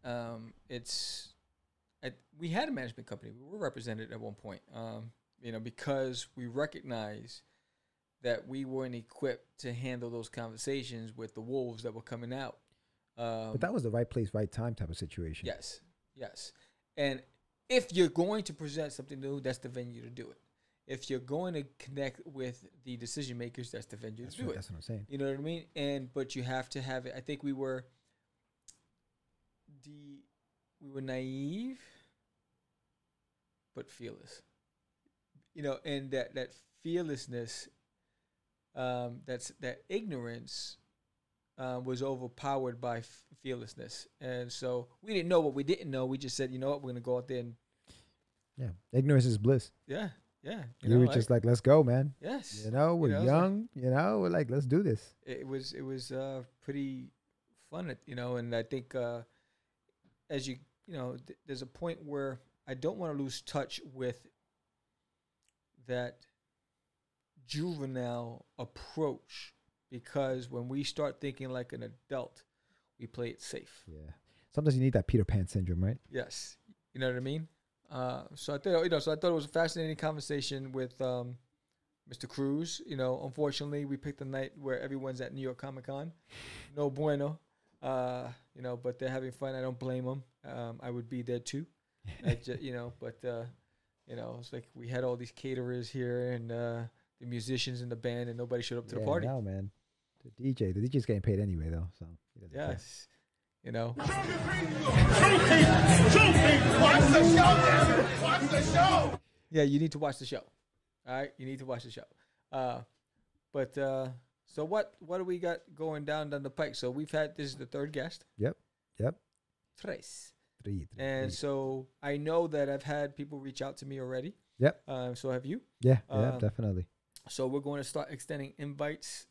we had a management company. We were represented at one point, you know, because we recognize that we weren't equipped to handle those conversations with the wolves that were coming out. But that was the right place, right time type of situation. Yes. And if you're going to present something new, that's the venue to do it. If you're going to connect with the decision makers, that's the venue to do it. That's what I'm saying. You know what I mean? But you have to have it. I think we were naive, but fearless. You know, and that fearlessness, that ignorance was overpowered by fearlessness. And so we didn't know what we didn't know. We just said, you know what, we're going to go out there and... Yeah, ignorance is bliss. Yeah. You were just like, let's go, man. Yes. You know, we're young, you know, we're like, let's do this. It was pretty fun, you know, and I think as you know, there's a point where I don't want to lose touch with that juvenile approach, because when we start thinking like an adult, we play it safe. Yeah. Sometimes you need that Peter Pan syndrome, right? Yes. You know what I mean? So I thought it was a fascinating conversation with Mr. Cruz. You know, unfortunately, we picked a night where everyone's at New York Comic Con. No bueno. You know, but they're having fun. I don't blame them. I would be there too. You know, but you know, it's like we had all these caterers here and the musicians in the band, and nobody showed up to the party. No, man. The DJ's getting paid anyway, though. So yes, you know. Watch the show, damn it! Watch the show. Yeah, you need to watch the show. All right, you need to watch the show. So what do we got going down the pike? So we've had, this is the third guest. Yep. Yep. Tres. Three. And so I know that I've had people reach out to me already. Yep. So have you. Yeah, definitely. So we're going to start extending invites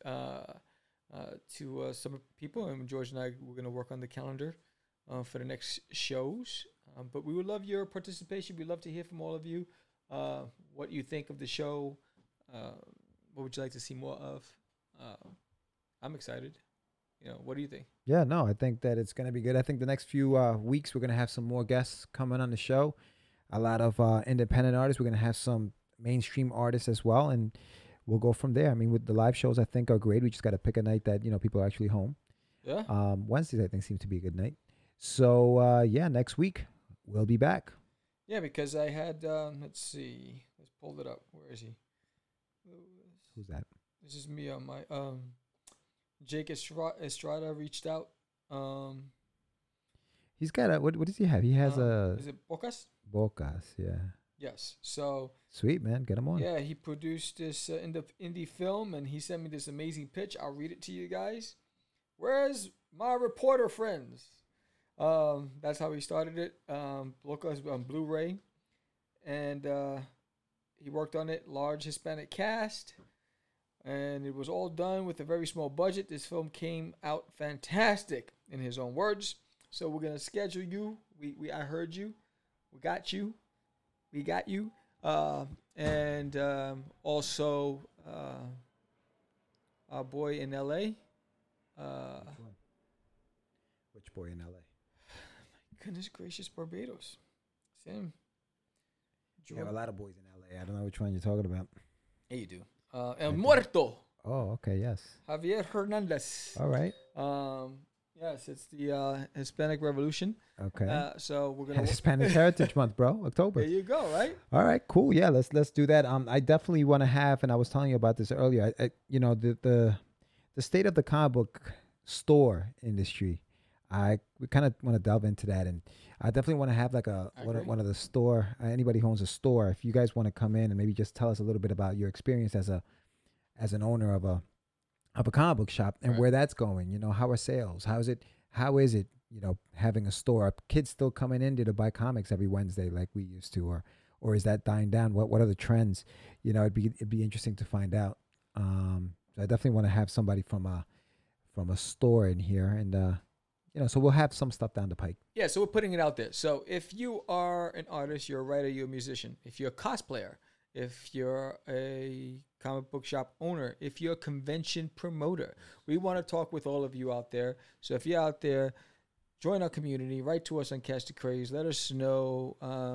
to some people, and George and I, we're going to work on the calendar for the next shows. But we would love your participation. We'd love to hear from all of you. What you think of the show? What would you like to see more of? I'm excited. What do you think? Yeah, no, I think that it's going to be good. I think the next few weeks we're going to have some more guests coming on the show. A lot of independent artists. We're going to have some mainstream artists as well, and we'll go from there. I mean, with the live shows, I think are great. We just got to pick a night that people are actually home. Yeah. Wednesdays, I think, seems to be a good night. So next week we'll be back. Yeah, because I had let's see, let's pull it up. Where is he? Who's that? This is me on my Jake Estrada reached out. He's got a what does he have? He has is it Bocas? Bocas, yeah. Yes. So sweet, man, get him on. Yeah, he produced this indie film, and he sent me this amazing pitch. I'll read it to you guys. Where's my reporter friends? That's how he started it. Bocas on Blu-ray, and he worked on it. Large Hispanic cast. And it was all done with a very small budget. This film came out fantastic, in his own words. So we're gonna schedule you. I heard you. We got you. We got you. And also our boy in L.A. Which boy in L.A.? My goodness gracious, Barbados. Sam. You have a lot of boys in L.A. I don't know which one you're talking about. Yeah, you do. El Muerto. Oh, okay, yes. Javier Hernandez. All right. Yes, it's the Hispanic Revolution. Okay. So we're gonna Hispanic Heritage Month, bro. October. There you go. Right. All right. Cool. Yeah. Let's do that. I definitely want to have, and I was telling you about this earlier. The state of the comic book store industry. We kind of want to delve into that, and I definitely want to have like one of the store. Anybody who owns a store, if you guys want to come in and maybe just tell us a little bit about your experience as an owner of a comic book shop and where that's going. How are sales? How is it? Having a store? Are kids still coming in to buy comics every Wednesday like we used to, or is that dying down? What are the trends? It'd be interesting to find out. So I definitely want to have somebody from a store in here, and so we'll have some stuff down the pike. Yeah, so we're putting it out there. So if you are an artist, you're a writer, you're a musician, if you're a cosplayer, if you're a comic book shop owner, if you're a convention promoter, we want to talk with all of you out there. So if you're out there, join our community, write to us on Catch the Craze. Let us know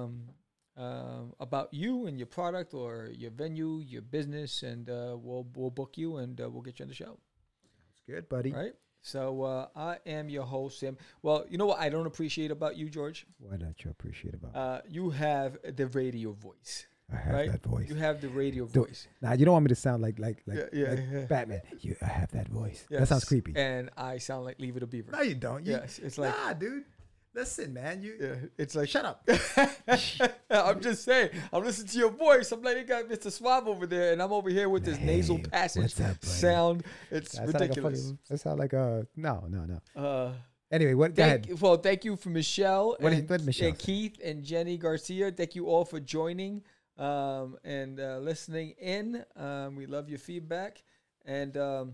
about you and your product or your venue, your business, and we'll book you and we'll get you on the show. Sounds good, buddy. All right. So I am your host, Sam. Well, you know what I don't appreciate about you, George? Why don't you appreciate about me? You have the radio voice. I have that voice. You have the radio voice. Nah, you don't want me to sound like yeah. Batman. I have that voice. Yes. That sounds creepy. And I sound like Leave It a Beaver. No, you don't. Yes, it's like nah, dude. Listen, man. It's like shut up. I'm just saying. I'm listening to your voice. I'm like, you got Mr. Suave over there, and I'm over here with this nasal passage sound. It's ridiculous. That sounds like a no. Anyway, go ahead. Well, thank you for Michelle Michelle and Keith and Jenny Garcia. Thank you all for joining and listening in. We love your feedback, and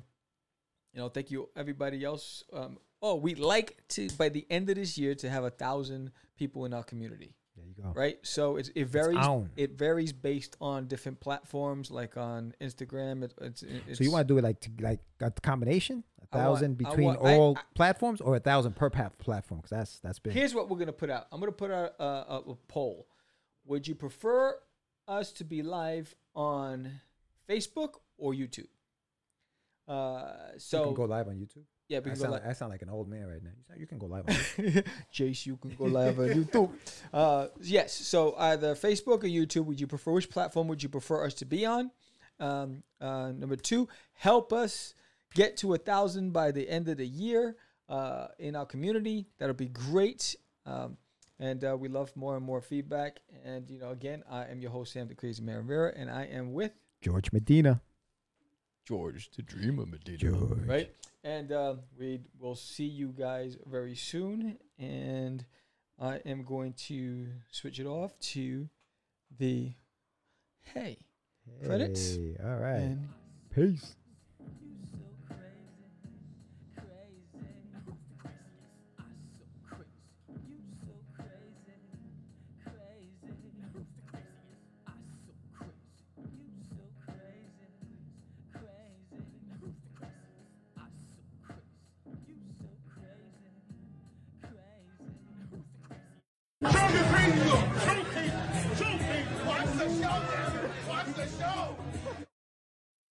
thank you everybody else. We'd like to, by the end of this year, to have 1,000 people in our community. There you go. Right, so it varies. It varies based on different platforms, like on Instagram. It's so you want to do it like a combination, 1,000 between all platforms, or 1,000 per platform? Because that's big. Here's what we're gonna put out. I'm gonna put out a poll. Would you prefer us to be live on Facebook or YouTube? So you can go live on YouTube. Yeah, I sound like an old man right now. You can go live on YouTube. Jace, you can go live on YouTube. Yes, so either Facebook or YouTube. Which platform would you prefer us to be on? Number 2, help us get to 1,000 by the end of the year in our community. That'll be great. And we love more and more feedback. And, again, I am your host, Sam the Crazy Man Rivera, and I am with George Medina. George, the dreamer Medina. George. Right? And we will see you guys very soon. And I am going to switch it off to the credits. Hey, all right. And Peace. Watch the show, man. Watch the show.